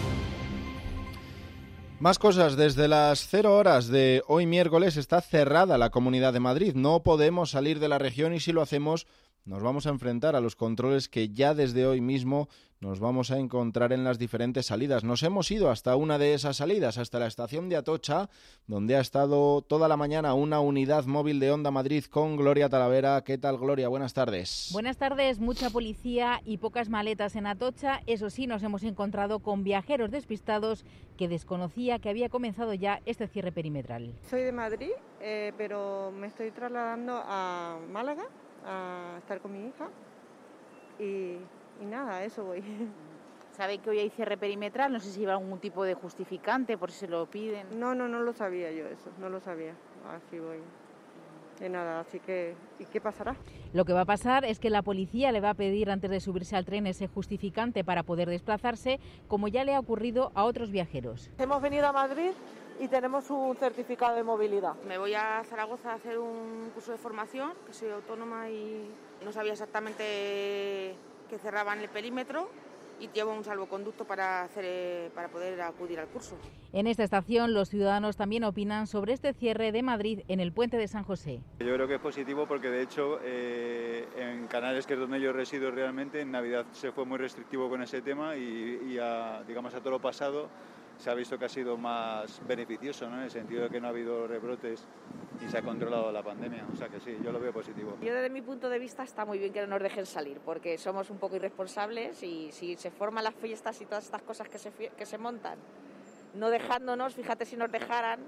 Más cosas. Desde las cero horas de hoy miércoles está cerrada la Comunidad de Madrid. No podemos salir de la región y si lo hacemos nos vamos a enfrentar a los controles que ya desde hoy mismo nos vamos a encontrar en las diferentes salidas. Nos hemos ido hasta una de esas salidas, hasta la estación de Atocha, donde ha estado toda la mañana una unidad móvil de Onda Madrid con Gloria Talavera. ¿Qué tal, Gloria? Buenas tardes. Buenas tardes. Mucha policía y pocas maletas en Atocha. Eso sí, nos hemos encontrado con viajeros despistados que desconocía que había comenzado ya este cierre perimetral. Soy de Madrid, eh, pero me estoy trasladando a Málaga a estar con mi hija y, y nada, a eso voy. ¿Sabe que hoy hay cierre perimetral? No sé si lleva algún tipo de justificante, por si se lo piden. No, no, no lo sabía yo eso, no lo sabía. Así voy. Y nada, así que, ¿y qué pasará? Lo que va a pasar es que la policía le va a pedir antes de subirse al tren ese justificante para poder desplazarse, como ya le ha ocurrido a otros viajeros. Hemos venido a Madrid y tenemos un certificado de movilidad. Me voy a Zaragoza a hacer un curso de formación, que soy autónoma y no sabía exactamente que cerraban el perímetro y llevo un salvoconducto para, hacer, eh, para poder acudir al curso. En esta estación los ciudadanos también opinan sobre este cierre de Madrid en el puente de San José. Yo creo que es positivo porque de hecho eh, en Canales, que es donde yo resido realmente, en Navidad se fue muy restrictivo con ese tema y, y a, digamos a todo lo pasado se ha visto que ha sido más beneficioso, ¿no? En el sentido de que no ha habido rebrotes y se ha controlado la pandemia. O sea que sí, yo lo veo positivo. Yo desde mi punto de vista está muy bien que no nos dejen salir, porque somos un poco irresponsables y si se forman las fiestas y todas estas cosas que se, que se montan, no dejándonos, fíjate si nos dejaran,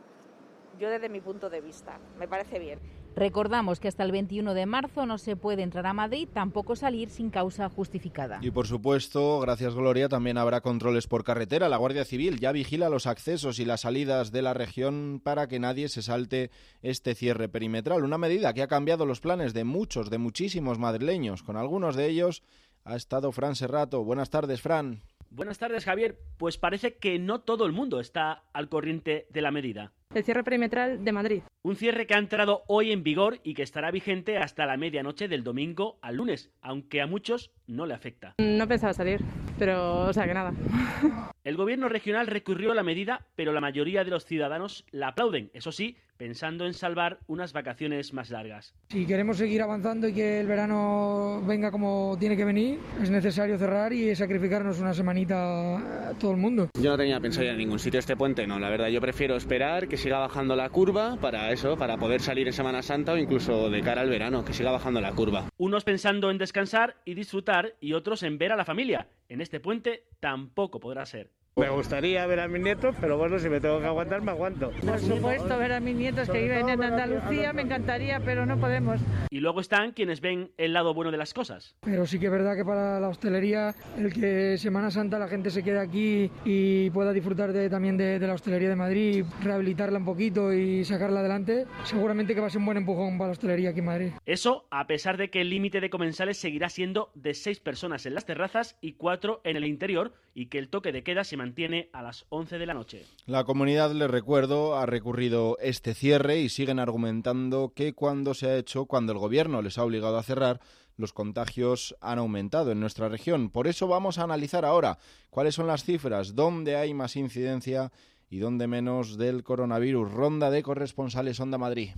yo desde mi punto de vista, me parece bien. Recordamos que hasta el veintiuno de marzo no se puede entrar a Madrid, tampoco salir sin causa justificada. Y por supuesto, gracias Gloria, también habrá controles por carretera. La Guardia Civil ya vigila los accesos y las salidas de la región para que nadie se salte este cierre perimetral. Una medida que ha cambiado los planes de muchos, de muchísimos madrileños. Con algunos de ellos ha estado Fran Serrato. Buenas tardes, Fran. Buenas tardes, Javier. Pues parece que no todo el mundo está al corriente de la medida. El cierre perimetral de Madrid. Un cierre que ha entrado hoy en vigor y que estará vigente hasta la medianoche del domingo al lunes, aunque a muchos no le afecta. No pensaba salir, pero o sea que nada. El gobierno regional recurrió a la medida, pero la mayoría de los ciudadanos la aplauden, eso sí, pensando en salvar unas vacaciones más largas. Si queremos seguir avanzando y que el verano venga como tiene que venir, es necesario cerrar y sacrificarnos una semanita a todo el mundo. Yo no tenía pensado ir a ningún sitio este puente, no, la verdad, yo prefiero esperar que siga bajando la curva para eso, para poder salir en Semana Santa o incluso de cara al verano, que siga bajando la curva. Unos pensando en descansar y disfrutar y otros en ver a la familia. En este puente tampoco podrá ser. Me gustaría ver a mis nietos, pero bueno, si me tengo que aguantar, me aguanto. Por supuesto, ver a mis nietos que viven en Andalucía me encantaría, pero no podemos. Y luego están quienes ven el lado bueno de las cosas. Pero sí que es verdad que para la hostelería, el que Semana Santa la gente se quede aquí y pueda disfrutar de, también de, de la hostelería de Madrid, rehabilitarla un poquito y sacarla adelante, seguramente que va a ser un buen empujón para la hostelería aquí en Madrid. Eso a pesar de que el límite de comensales seguirá siendo de seis personas en las terrazas y cuatro en el interior y que el toque de queda se mantiene a las once de la noche. La comunidad, les recuerdo, ha recurrido este cierre y siguen argumentando que cuando se ha hecho, cuando el gobierno les ha obligado a cerrar, los contagios han aumentado en nuestra región. Por eso vamos a analizar ahora cuáles son las cifras, dónde hay más incidencia y dónde menos del coronavirus. Ronda de corresponsales Onda Madrid.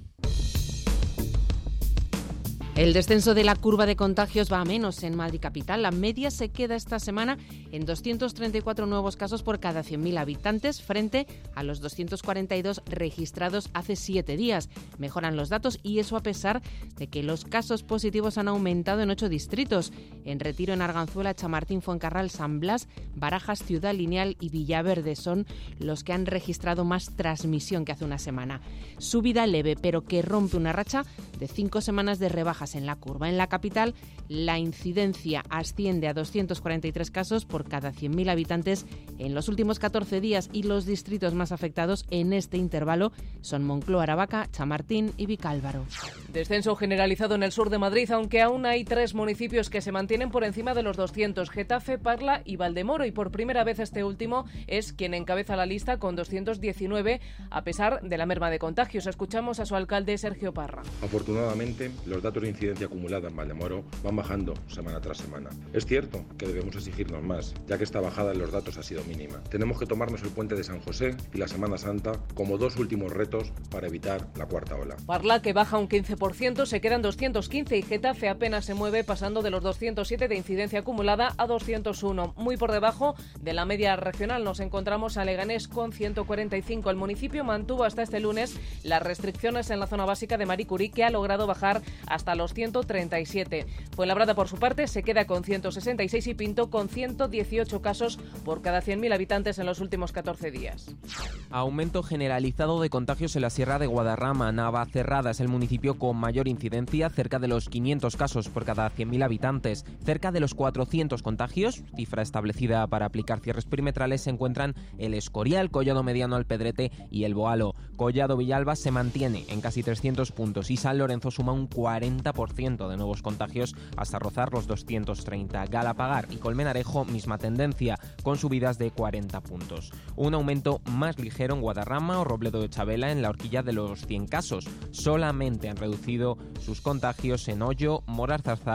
El descenso de la curva de contagios va a menos en Madrid capital. La media se queda esta semana en doscientos treinta y cuatro nuevos casos por cada cien mil habitantes frente a los doscientos cuarenta y dos registrados hace siete días. Mejoran los datos y eso a pesar de que los casos positivos han aumentado en ocho distritos. En Retiro, en Arganzuela, Chamartín, Fuencarral, San Blas, Barajas, Ciudad Lineal y Villaverde son los que han registrado más transmisión que hace una semana. Subida leve, pero que rompe una racha de cinco semanas de rebajas en la curva. En la capital, la incidencia asciende a doscientos cuarenta y tres casos por cada cien mil habitantes en los últimos catorce días y los distritos más afectados en este intervalo son Moncloa, Aravaca, Chamartín y Vicálvaro. Descenso generalizado en el sur de Madrid, aunque aún hay tres municipios que se mantienen por encima de los doscientos, Getafe, Parla y Valdemoro, y por primera vez este último es quien encabeza la lista con doscientos diecinueve a pesar de la merma de contagios. Escuchamos a su alcalde Sergio Parra. Afortunadamente, los datos de incidencia acumulada en Valdemoro van bajando semana tras semana. Es cierto que debemos exigirnos más, ya que esta bajada en los datos ha sido mínima. Tenemos que tomarnos el puente de San José y la Semana Santa como dos últimos retos para evitar la cuarta ola. Parla, que baja un quince por ciento, se quedan doscientos quince y Getafe apenas se mueve, pasando de los doscientos siete de incidencia acumulada a doscientos uno. Muy por debajo de la media regional nos encontramos a Leganés con ciento cuarenta y cinco. El municipio mantuvo hasta este lunes las restricciones en la zona básica de Marie Curie, que ha logrado bajar hasta los ciento treinta y siete. Fuenlabrada, por su parte, se queda con ciento sesenta y seis y Pinto con ciento dieciocho casos por cada cien mil habitantes en los últimos catorce días. Aumento generalizado de contagios en la Sierra de Guadarrama. Navacerrada es el municipio con mayor incidencia, cerca de los quinientos casos por cada cien mil habitantes. Cerca de los cuatrocientos contagios, cifra establecida para aplicar cierres perimetrales, se encuentran el Escorial, Collado Mediano, Alpedrete y el Boalo. Collado Villalba se mantiene en casi trescientos puntos y San Lorenzo suma un cuarenta por ciento de nuevos contagios hasta rozar los doscientos treinta. Galapagar y Colmenarejo, misma tendencia, con subidas de cuarenta puntos. Un aumento más ligero en Guadarrama o Robledo de Chabela, en la horquilla de los cien casos. Solamente han reducido sus contagios en Ollo, Morar Zarzal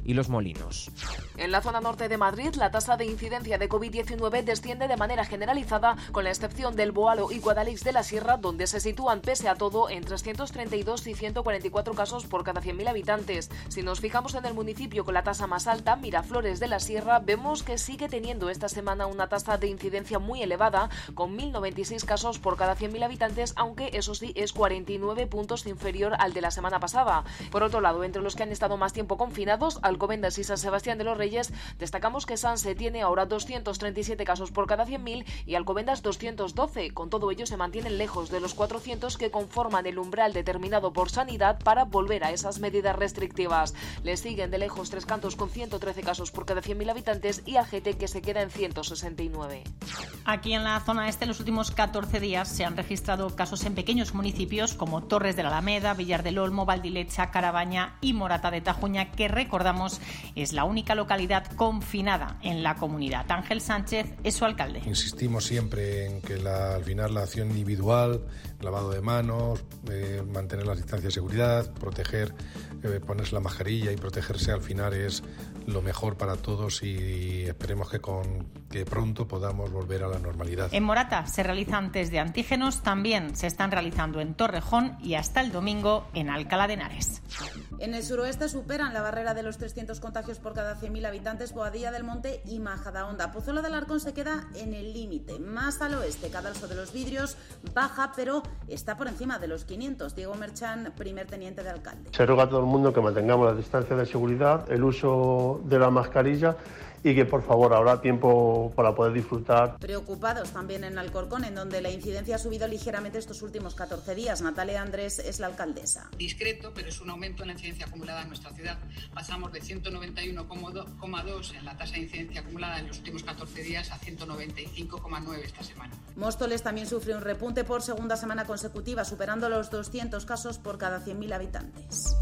y Los Molinos. En la zona norte de Madrid, la tasa de incidencia de covid diecinueve desciende de manera generalizada, con la excepción del Boalo y Guadalix de la Sierra, donde se sitúan pese a todo en trescientos treinta y dos y ciento cuarenta y cuatro casos por cada cien mil habitantes. Si nos fijamos en el municipio con la tasa más alta, Miraflores de la Sierra, vemos que sigue teniendo esta semana una tasa de incidencia muy elevada, con mil noventa y seis casos por cada cien mil habitantes, aunque eso sí es cuarenta y nueve puntos inferior al de la semana pasada. Por otro lado, entre los que han estado más tiempo confinados, Alcobendas y San Sebastián de los Reyes, destacamos que Sanse tiene ahora doscientos treinta y siete casos por cada cien mil y Alcobendas doscientos doce. Con todo ello se mantienen lejos de los cuatrocientos que conforman el umbral determinado por Sanidad para volver a esas medidas restrictivas. Les siguen de lejos Tres Cantos con ciento trece casos por cada cien mil habitantes y Algete, que se queda en ciento sesenta y nueve. Aquí en la zona este, en los últimos catorce días se han registrado casos en pequeños municipios como Torres de la Alameda, Villar del Olmo, Valdilecha, Carabaña y Morata de Tajuña, que recordamos es la única localidad confinada en la comunidad. Ángel Sánchez es su alcalde. Insistimos siempre en que la, al final la acción individual, lavado de manos, eh, mantener las distancias de seguridad, proteger, eh, ponerse la mascarilla y protegerse al final es lo mejor para todos y esperemos que, con, que pronto podamos volver a la normalidad. En Morata se realizan test de antígenos, también se están realizando en Torrejón y hasta el domingo en Alcalá de Henares. En el suroeste superan la barrera de los trescientos contagios por cada cien mil habitantes Boadilla del Monte y Majadahonda. Pozuelo del Alarcón se queda en el límite. Más al oeste, Cadalso de los Vidrios baja, pero está por encima de los quinientos. Diego Merchán, primer teniente de alcalde. Se ruega a todo el mundo que mantengamos la distancia de seguridad, el uso de la mascarilla y que por favor habrá tiempo para poder disfrutar. Preocupados también en Alcorcón, en donde la incidencia ha subido ligeramente estos últimos catorce días. Natalia Andrés es la alcaldesa. Discreto, pero es un aumento en la incidencia acumulada en nuestra ciudad. Pasamos de ciento noventa y uno coma dos en la tasa de incidencia acumulada en los últimos catorce días a ciento noventa y cinco coma nueve esta semana. Móstoles también sufre un repunte por segunda semana consecutiva, superando los doscientos casos por cada cien mil habitantes.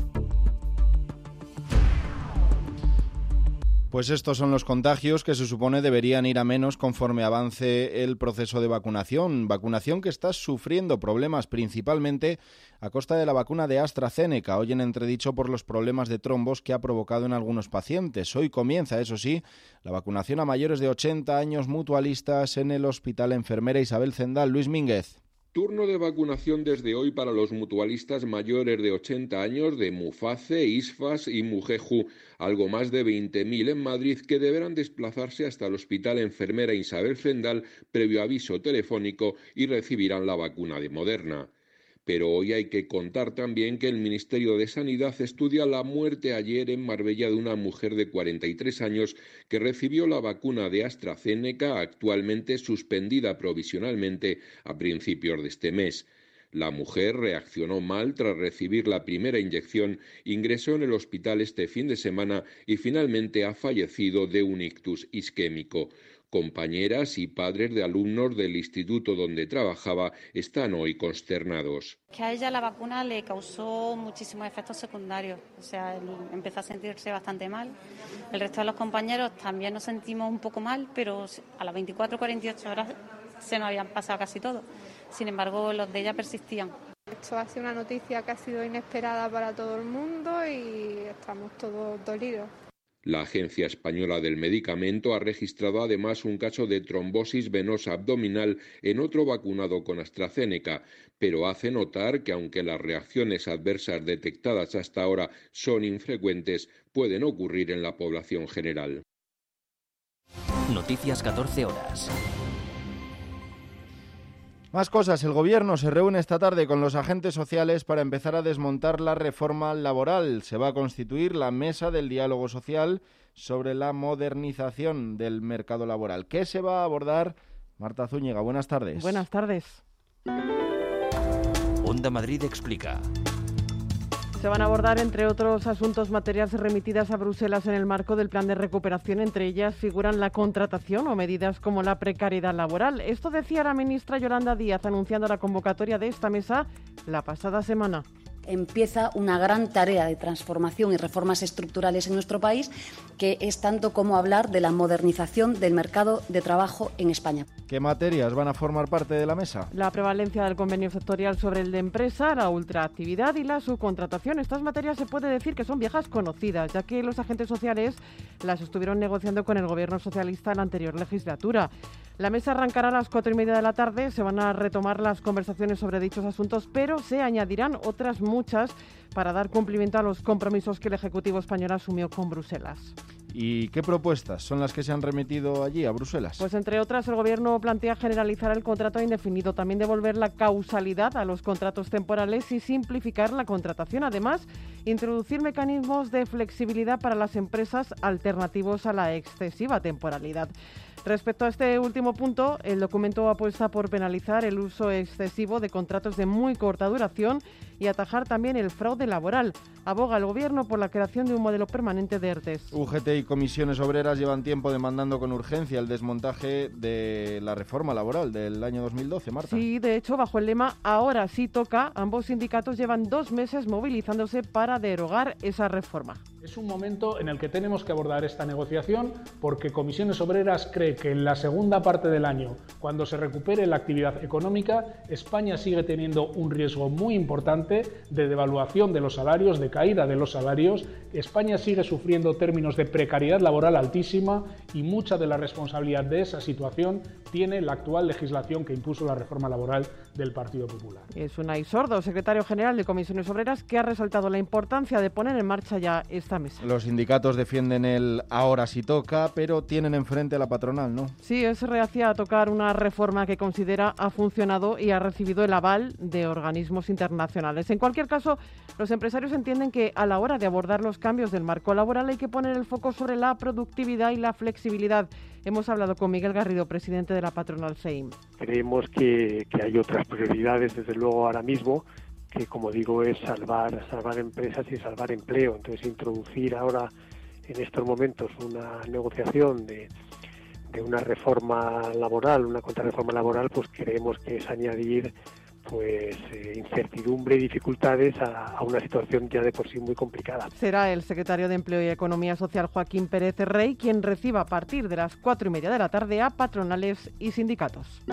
Pues estos son los contagios que se supone deberían ir a menos conforme avance el proceso de vacunación. Vacunación que está sufriendo problemas principalmente a costa de la vacuna de AstraZeneca, hoy en entredicho por los problemas de trombos que ha provocado en algunos pacientes. Hoy comienza, eso sí, la vacunación a mayores de ochenta años mutualistas en el Hospital Enfermera Isabel Zendal. Luis Mínguez. Turno de vacunación desde hoy para los mutualistas mayores de ochenta años de Muface, Isfas y Mujeju, algo más de veinte mil en Madrid, que deberán desplazarse hasta el Hospital Enfermera Isabel Zendal previo aviso telefónico y recibirán la vacuna de Moderna. Pero hoy hay que contar también que el Ministerio de Sanidad estudia la muerte ayer en Marbella de una mujer de cuarenta y tres años que recibió la vacuna de AstraZeneca, actualmente suspendida provisionalmente a principios de este mes. La mujer reaccionó mal tras recibir la primera inyección, ingresó en el hospital este fin de semana y finalmente ha fallecido de un ictus isquémico. Compañeras y padres de alumnos del instituto donde trabajaba están hoy consternados. Que a ella la vacuna le causó muchísimos efectos secundarios, o sea, empezó a sentirse bastante mal. El resto de los compañeros también nos sentimos un poco mal, pero a las veinticuatro a cuarenta y ocho horas se nos habían pasado casi todo. Sin embargo, los de ella persistían. Esto ha sido una noticia que ha sido inesperada para todo el mundo y estamos todos dolidos. La Agencia Española del Medicamento ha registrado además un caso de trombosis venosa abdominal en otro vacunado con AstraZeneca, pero hace notar que aunque las reacciones adversas detectadas hasta ahora son infrecuentes, pueden ocurrir en la población general. Noticias catorce horas. Más cosas. El Gobierno se reúne esta tarde con los agentes sociales para empezar a desmontar la reforma laboral. Se va a constituir la Mesa del Diálogo Social sobre la modernización del mercado laboral. ¿Qué se va a abordar? Marta Zúñiga, buenas tardes. Buenas tardes. Onda Madrid explica. Se van a abordar, entre otros asuntos, materias remitidas a Bruselas en el marco del plan de recuperación. Entre ellas figuran la contratación o medidas como la precariedad laboral. Esto decía la ministra Yolanda Díaz anunciando la convocatoria de esta mesa la pasada semana. Empieza una gran tarea de transformación y reformas estructurales en nuestro país, que es tanto como hablar de la modernización del mercado de trabajo en España. ¿Qué materias van a formar parte de la mesa? La prevalencia del convenio sectorial sobre el de empresa, la ultraactividad y la subcontratación. Estas materias se puede decir que son viejas conocidas, ya que los agentes sociales las estuvieron negociando con el gobierno socialista en la anterior legislatura. La mesa arrancará a las cuatro y media de la tarde, se van a retomar las conversaciones sobre dichos asuntos, pero se añadirán otras muchas para dar cumplimiento a los compromisos que el Ejecutivo español asumió con Bruselas. ¿Y qué propuestas son las que se han remitido allí, a Bruselas? Pues entre otras, el Gobierno plantea generalizar el contrato indefinido, también devolver la causalidad a los contratos temporales y simplificar la contratación. Además, introducir mecanismos de flexibilidad para las empresas alternativos a la excesiva temporalidad. Respecto a este último punto, el documento apuesta por penalizar el uso excesivo de contratos de muy corta duración y atajar también el fraude laboral. Aboga el Gobierno por la creación de un modelo permanente de ERTES. U G T y comisiones obreras llevan tiempo demandando con urgencia el desmontaje de la reforma laboral del año dos mil doce, Marta. Sí, de hecho, bajo el lema "Ahora sí toca", ambos sindicatos llevan dos meses movilizándose para derogar esa reforma. Es un momento en el que tenemos que abordar esta negociación porque Comisiones Obreras cree que en la segunda parte del año, cuando se recupere la actividad económica, España sigue teniendo un riesgo muy importante de devaluación de los salarios, de caída de los salarios. España sigue sufriendo términos de precariedad laboral altísima y mucha de la responsabilidad de esa situación tiene la actual legislación que impuso la reforma laboral del Partido Popular. Es Unai Sordo, secretario general de Comisiones Obreras, que ha resaltado la importancia de poner en marcha ya esta mesa. Los sindicatos defienden el "ahora sí toca", pero tienen enfrente a la patronal, ¿no? Sí, es reacia a tocar una reforma que considera ha funcionado y ha recibido el aval de organismos internacionales. En cualquier caso, los empresarios entienden que a la hora de abordar los cambios del marco laboral hay que poner el foco sobre la productividad y la flexibilidad. Hemos hablado con Miguel Garrido, presidente de la patronal C E I M. Creemos que, que hay otras prioridades, desde luego, ahora mismo, que, como digo, es salvar, salvar empresas y salvar empleo. Entonces, introducir ahora, en estos momentos, una negociación de, de una reforma laboral, una contrarreforma laboral, pues creemos que es añadir pues eh, incertidumbre y dificultades a, a una situación ya de por sí muy complicada. Será el secretario de Empleo y Economía Social, Joaquín Pérez Rey, quien reciba a partir de las cuatro y media de la tarde a patronales y sindicatos.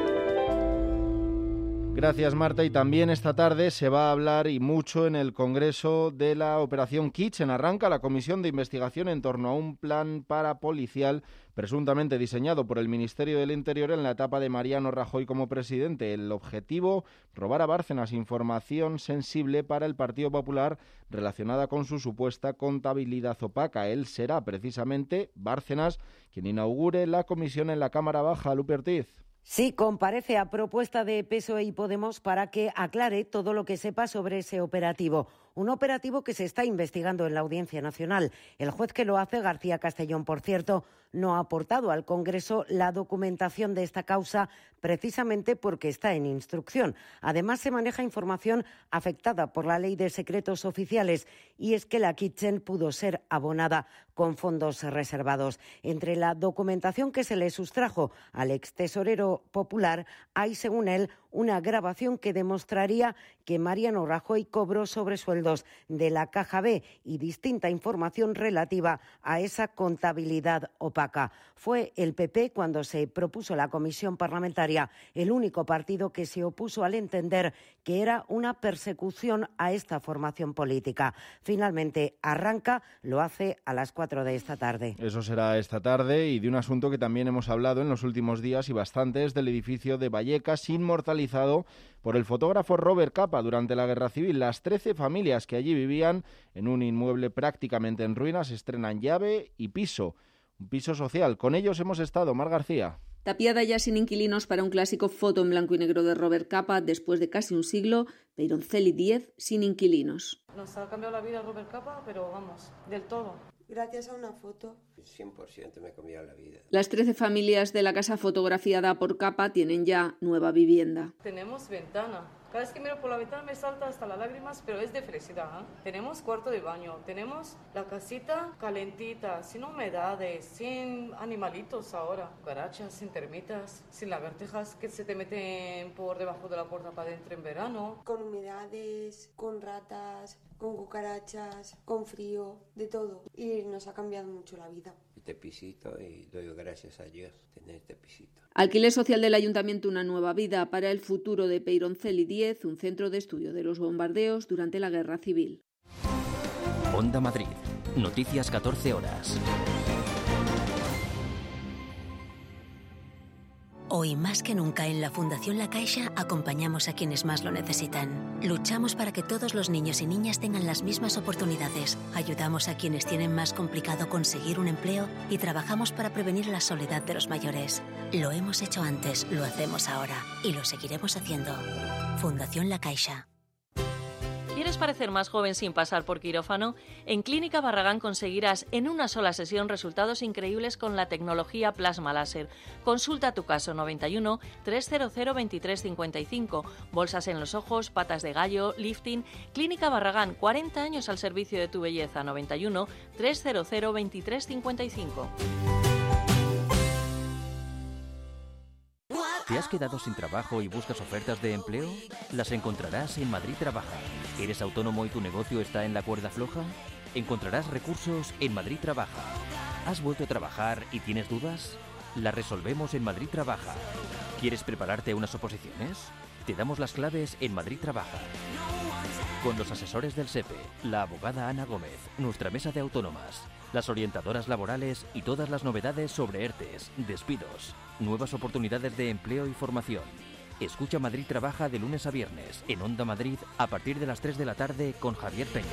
Gracias, Marta. Y también esta tarde se va a hablar, y mucho, en el Congreso de la Operación Kitchen. Arranca la comisión de investigación en torno a un plan parapolicial presuntamente diseñado por el Ministerio del Interior en la etapa de Mariano Rajoy como presidente. El objetivo, robar a Bárcenas información sensible para el Partido Popular relacionada con su supuesta contabilidad opaca. Él será precisamente, Bárcenas, quien inaugure la comisión en la Cámara Baja. Lupe Ortiz. Sí, comparece a propuesta de P S O E y Podemos para que aclare todo lo que sepa sobre ese operativo. Un operativo que se está investigando en la Audiencia Nacional. El juez que lo hace, García Castellón, por cierto, no ha aportado al Congreso la documentación de esta causa precisamente porque está en instrucción. Además, se maneja información afectada por la Ley de Secretos Oficiales, y es que la Kitchen pudo ser abonada con fondos reservados. Entre la documentación que se le sustrajo al extesorero popular hay, según él, una grabación que demostraría que Mariano Rajoy cobró sobresueldos de la Caja B y distinta información relativa a esa contabilidad opaca. Fue el P P, cuando se propuso la comisión parlamentaria, el único partido que se opuso al entender que era una persecución a esta formación política. Finalmente arranca, lo hace a las cuatro de esta tarde. Eso será esta tarde, y de un asunto que también hemos hablado en los últimos días y bastante, es del edificio de Vallecas, inmortalizado por el fotógrafo Robert Capa durante la Guerra Civil. Las trece familias que allí vivían en un inmueble prácticamente en ruinas estrenan llave y piso, un piso social. Con ellos hemos estado. Mar García. Tapiada ya sin inquilinos para un clásico foto en blanco y negro de Robert Capa después de casi un siglo, Peyroncel y diez sin inquilinos. Nos ha cambiado la vida Robert Capa, pero vamos, del todo. Gracias a una foto. cien por ciento me comía la vida. Las trece familias de la casa fotografiada por Capa tienen ya nueva vivienda. Tenemos ventana. Cada vez que miro por la ventana me salta hasta las lágrimas, pero es de felicidad. ¿eh? Tenemos cuarto de baño, tenemos la casita calentita, sin humedades, sin animalitos ahora, cucarachas, sin termitas, sin lagartijas que se te meten por debajo de la puerta para adentro en verano. Con humedades, con ratas, con cucarachas, con frío, de todo. Y nos ha cambiado mucho la vida. Este pisito, y doy gracias a Dios tener este pisito. Alquiler social del Ayuntamiento Una Nueva Vida para el futuro de Peyroncel y diez, un centro de estudio de los bombardeos durante la Guerra Civil. Onda Madrid. Noticias catorce horas. Hoy más que nunca en la Fundación La Caixa acompañamos a quienes más lo necesitan. Luchamos para que todos los niños y niñas tengan las mismas oportunidades. Ayudamos a quienes tienen más complicado conseguir un empleo y trabajamos para prevenir la soledad de los mayores. Lo hemos hecho antes, lo hacemos ahora y lo seguiremos haciendo. Fundación La Caixa. ¿Quieres parecer más joven sin pasar por quirófano? En Clínica Barragán conseguirás en una sola sesión resultados increíbles con la tecnología plasma láser. Consulta tu caso noventa y uno, trescientos veintitrés cincuenta y cinco. Bolsas en los ojos, patas de gallo, lifting. Clínica Barragán, cuarenta años al servicio de tu belleza. noventa y uno, trescientos veintitrés cincuenta y cinco. ¿Te has quedado sin trabajo y buscas ofertas de empleo? Las encontrarás en Madrid Trabaja. ¿Eres autónomo y tu negocio está en la cuerda floja? Encontrarás recursos en Madrid Trabaja. ¿Has vuelto a trabajar y tienes dudas? Las resolvemos en Madrid Trabaja. ¿Quieres prepararte a unas oposiciones? Te damos las claves en Madrid Trabaja. Con los asesores del SEPE, la abogada Ana Gómez, nuestra mesa de autónomas, las orientadoras laborales y todas las novedades sobre ERTES, despidos, nuevas oportunidades de empleo y formación. Escucha Madrid Trabaja de lunes a viernes en Onda Madrid a partir de las tres de la tarde con Javier Peña.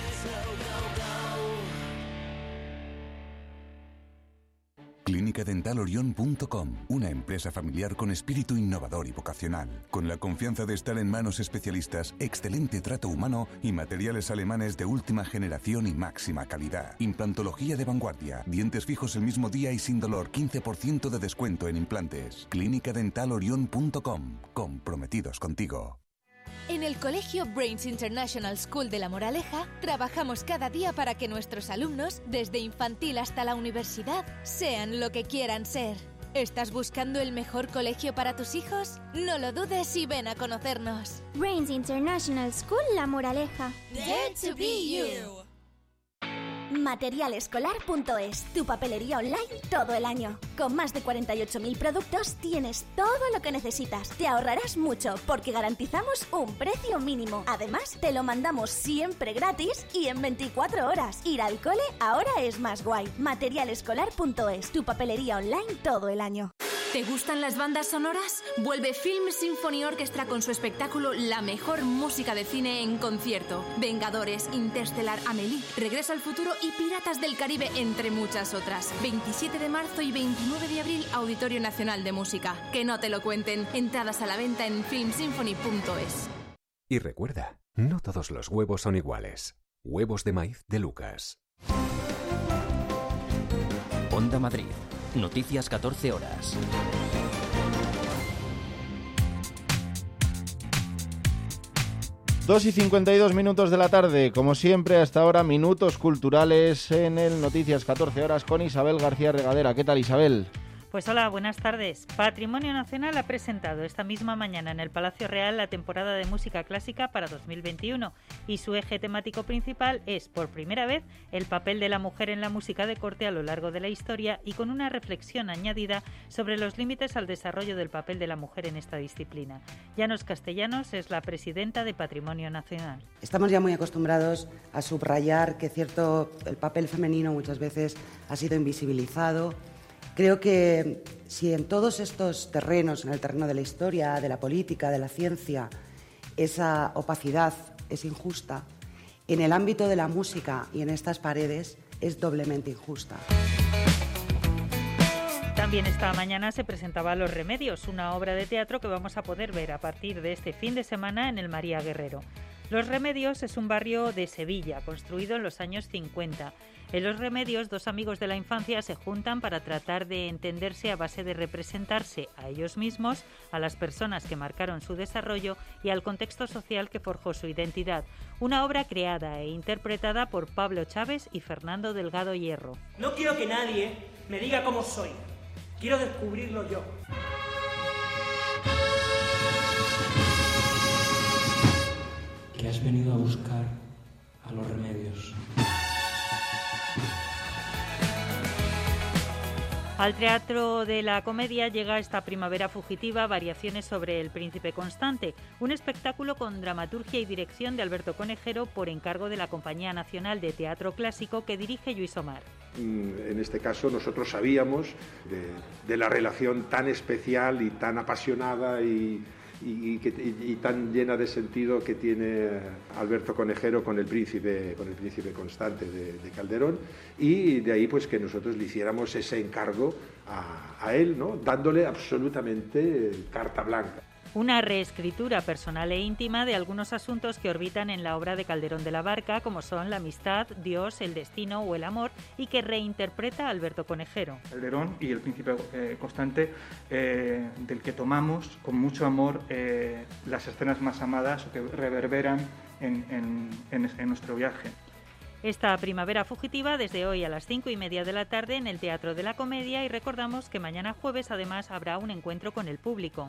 Clínica Dental Orión punto com, una empresa familiar con espíritu innovador y vocacional, con la confianza de estar en manos especialistas, excelente trato humano y materiales alemanes de última generación y máxima calidad. Implantología de vanguardia, dientes fijos el mismo día y sin dolor, quince por ciento de descuento en implantes. Clínica Dental Orión punto com, comprometidos contigo. En el Colegio Brains International School de La Moraleja trabajamos cada día para que nuestros alumnos, desde infantil hasta la universidad, sean lo que quieran ser. ¿Estás buscando el mejor colegio para tus hijos? No lo dudes y ven a conocernos. Brains International School La Moraleja. Dare to be you. material escolar punto es, tu papelería online todo el año. Con más de cuarenta y ocho mil productos tienes todo lo que necesitas. Te ahorrarás mucho porque garantizamos un precio mínimo. Además, te lo mandamos siempre gratis y en veinticuatro horas. Ir al cole ahora es más guay. material escolar punto es, tu papelería online todo el año. ¿Te gustan las bandas sonoras? Vuelve Film Symphony Orchestra con su espectáculo La mejor música de cine en concierto. Vengadores, Interstellar, Amélie, Regreso al futuro y Piratas del Caribe, entre muchas otras. veintisiete de marzo y veintinueve de abril, Auditorio Nacional de Música. Que no te lo cuenten. Entradas a la venta en film symphony punto es. Y recuerda, no todos los huevos son iguales. Huevos de maíz de Lucas. Onda Madrid. Noticias catorce horas. Dos y cincuenta y dos minutos de la tarde, como siempre hasta ahora, minutos culturales en el Noticias catorce horas con Isabel García Regadera. ¿Qué tal, Isabel? Pues hola, buenas tardes. Patrimonio Nacional ha presentado esta misma mañana en el Palacio Real la temporada de música clásica para dos mil veintiuno y su eje temático principal es, por primera vez, el papel de la mujer en la música de corte a lo largo de la historia y con una reflexión añadida sobre los límites al desarrollo del papel de la mujer en esta disciplina. Llanos Castellanos es la presidenta de Patrimonio Nacional. Estamos ya muy acostumbrados a subrayar que cierto el papel femenino muchas veces ha sido invisibilizado. Creo que si en todos estos terrenos, en el terreno de la historia, de la política, de la ciencia, esa opacidad es injusta, en el ámbito de la música y en estas paredes es doblemente injusta. También esta mañana se presentaba Los Remedios, una obra de teatro que vamos a poder ver a partir de este fin de semana en el María Guerrero. Los Remedios es un barrio de Sevilla, construido en los años cincuenta. En Los Remedios, dos amigos de la infancia se juntan para tratar de entenderse a base de representarse a ellos mismos, a las personas que marcaron su desarrollo y al contexto social que forjó su identidad. Una obra creada e interpretada por Pablo Chávez y Fernando Delgado Hierro. No quiero que nadie me diga cómo soy. Quiero descubrirlo yo. ¿Qué has venido a buscar a Los Remedios? Al Teatro de la Comedia llega esta primavera fugitiva Variaciones sobre el Príncipe Constante, un espectáculo con dramaturgia y dirección de Alberto Conejero por encargo de la Compañía Nacional de Teatro Clásico que dirige Lluís Omar. En este caso nosotros sabíamos de, de la relación tan especial y tan apasionada y, y, y, y, y tan llena de sentido que tiene Alberto Conejero con el príncipe, con el príncipe Constante de, de Calderón, y de ahí pues que nosotros le hiciéramos ese encargo a, a él, ¿no? Dándole absolutamente carta blanca. Una reescritura personal e íntima de algunos asuntos que orbitan en la obra de Calderón de la Barca, como son la amistad, Dios, el destino o el amor, y que reinterpreta Alberto Conejero. Calderón y el príncipe eh, Constante, eh, del que tomamos con mucho amor eh, las escenas más amadas o que reverberan en, en, en, en nuestro viaje. Esta primavera fugitiva desde hoy a las cinco y media de la tarde en el Teatro de la Comedia, y recordamos que mañana jueves además habrá un encuentro con el público.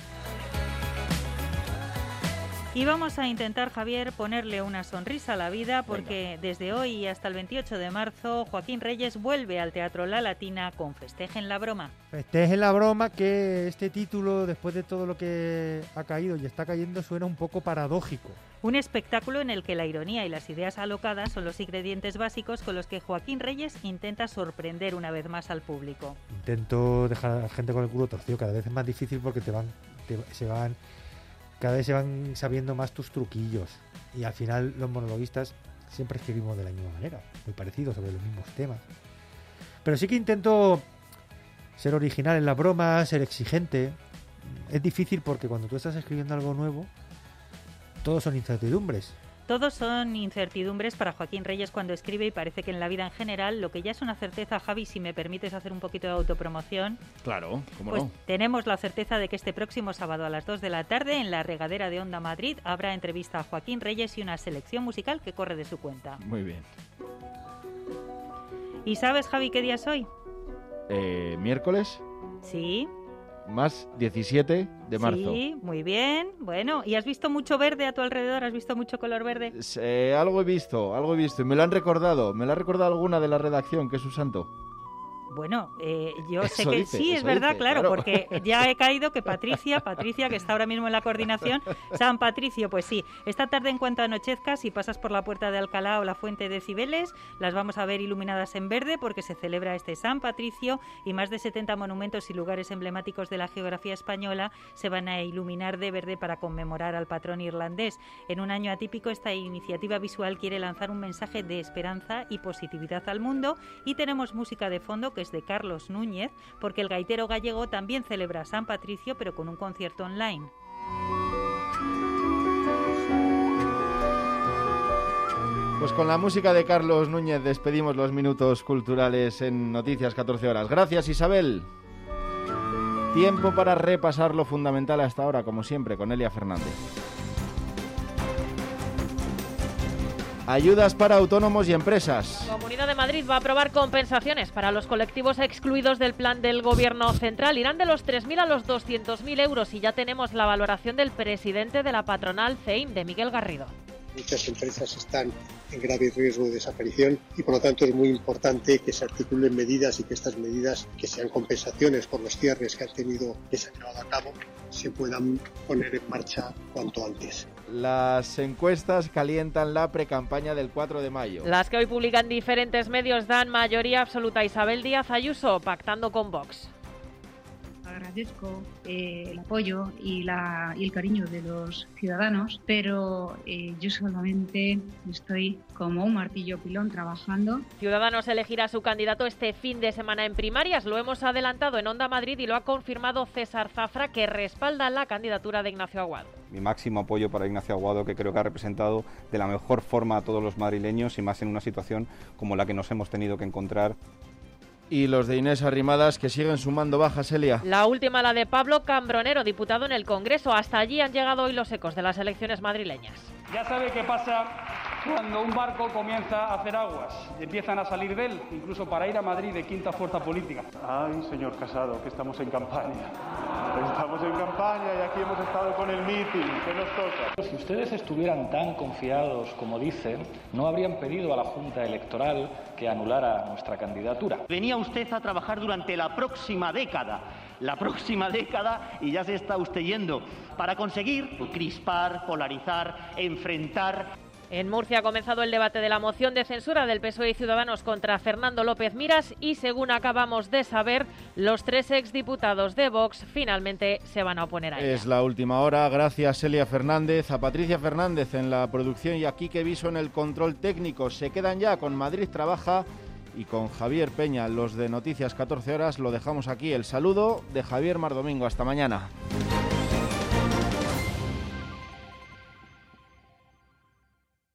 Y vamos a intentar, Javier, ponerle una sonrisa a la vida porque Venga. Desde hoy y hasta el veintiocho de marzo Joaquín Reyes vuelve al Teatro La Latina con Festejen la Broma. Festejen la Broma, que este título, después de todo lo que ha caído y está cayendo, suena un poco paradójico. Un espectáculo en el que la ironía y las ideas alocadas son los ingredientes básicos con los que Joaquín Reyes intenta sorprender una vez más al público. Intento dejar a la gente con el culo torcido, cada vez es más difícil porque te van, te, se van... Cada vez se van sabiendo más tus truquillos y al final los monologuistas siempre escribimos de la misma manera, muy parecido, sobre los mismos temas. Pero sí que intento ser original en la broma, ser exigente. Es difícil porque cuando tú estás escribiendo algo nuevo, todos son incertidumbres. Todos son incertidumbres para Joaquín Reyes cuando escribe, y parece que en la vida en general, lo que ya es una certeza, Javi, si me permites hacer un poquito de autopromoción. Claro, cómo pues no. Tenemos la certeza de que este próximo sábado a las dos de la tarde en la regadera de Onda Madrid habrá entrevista a Joaquín Reyes y una selección musical que corre de su cuenta. Muy bien. ¿Y sabes, Javi, qué día es hoy? Eh, ¿Miércoles? Sí. Más diecisiete de marzo. Sí, muy bien. Bueno, ¿y has visto mucho verde a tu alrededor? ¿Has visto mucho color verde? Eh, algo he visto, algo he visto. Y me lo han recordado. Me lo ha recordado alguna de la redacción, que es su santo. Bueno, eh, yo eso sé que dice, sí, es verdad, dice, claro, claro, porque ya he caído que Patricia, Patricia, que está ahora mismo en la coordinación, San Patricio, pues sí, esta tarde en cuanto anochezca, si pasas por la Puerta de Alcalá o la Fuente de Cibeles, las vamos a ver iluminadas en verde porque se celebra este San Patricio y más de setenta monumentos y lugares emblemáticos de la geografía española se van a iluminar de verde para conmemorar al patrón irlandés. En un año atípico, esta iniciativa visual quiere lanzar un mensaje de esperanza y positividad al mundo, y tenemos música de fondo que es de Carlos Núñez, porque el gaitero gallego también celebra San Patricio, pero con un concierto online. Pues con la música de Carlos Núñez despedimos los minutos culturales en Noticias catorce horas. Gracias, Isabel. Tiempo para repasar lo fundamental hasta ahora, como siempre, con Elia Fernández. Ayudas para autónomos y empresas. Comunidad de Madrid va a aprobar compensaciones para los colectivos excluidos del plan del Gobierno central. Irán de los tres mil a los doscientos mil euros y ya tenemos la valoración del presidente de la patronal C E I M, de Miguel Garrido. Muchas empresas están en grave riesgo de desaparición y por lo tanto es muy importante que se articulen medidas y que estas medidas, que sean compensaciones por los cierres que han tenido que se han llevado a cabo, se puedan poner en marcha cuanto antes. Las encuestas calientan la precampaña del cuatro de mayo. Las que hoy publican diferentes medios dan mayoría absoluta a Isabel Díaz Ayuso, pactando con Vox. agradezco eh, el apoyo y, la, y el cariño de los ciudadanos, pero eh, yo solamente estoy como un martillo pilón trabajando. Ciudadanos elegirá su candidato este fin de semana en primarias. Lo hemos adelantado en Onda Madrid y lo ha confirmado César Zafra, que respalda la candidatura de Ignacio Aguado. Mi máximo apoyo para Ignacio Aguado, que creo que ha representado de la mejor forma a todos los madrileños y más en una situación como la que nos hemos tenido que encontrar. Y los de Inés Arrimadas, que siguen sumando bajas, Elia. La última, la de Pablo Cambronero, diputado en el Congreso. Hasta allí han llegado hoy los ecos de las elecciones madrileñas. Ya sabe qué pasa cuando un barco comienza a hacer aguas. Empiezan a salir de él, incluso para ir a Madrid de quinta fuerza política. Ay, señor Casado, que estamos en campaña. Estamos en campaña y aquí hemos estado con el mitin. ¿Qué nos toca? Si ustedes estuvieran tan confiados como dicen, no habrían pedido a la Junta Electoral que anulara nuestra candidatura. Venía usted a trabajar durante la próxima década, la próxima década, y ya se está usted yendo, para conseguir crispar, polarizar, enfrentar. En Murcia ha comenzado el debate de la moción de censura del P S O E y Ciudadanos contra Fernando López Miras y, según acabamos de saber, los tres exdiputados de Vox finalmente se van a oponer a ella. Es la última hora. Gracias, Elia Fernández, a Patricia Fernández en la producción y a Quique Viso en el control técnico. Se quedan ya con Madrid Trabaja y con Javier Peña, los de Noticias catorce horas. Lo dejamos aquí. El saludo de Javier Mardomingo. Hasta mañana.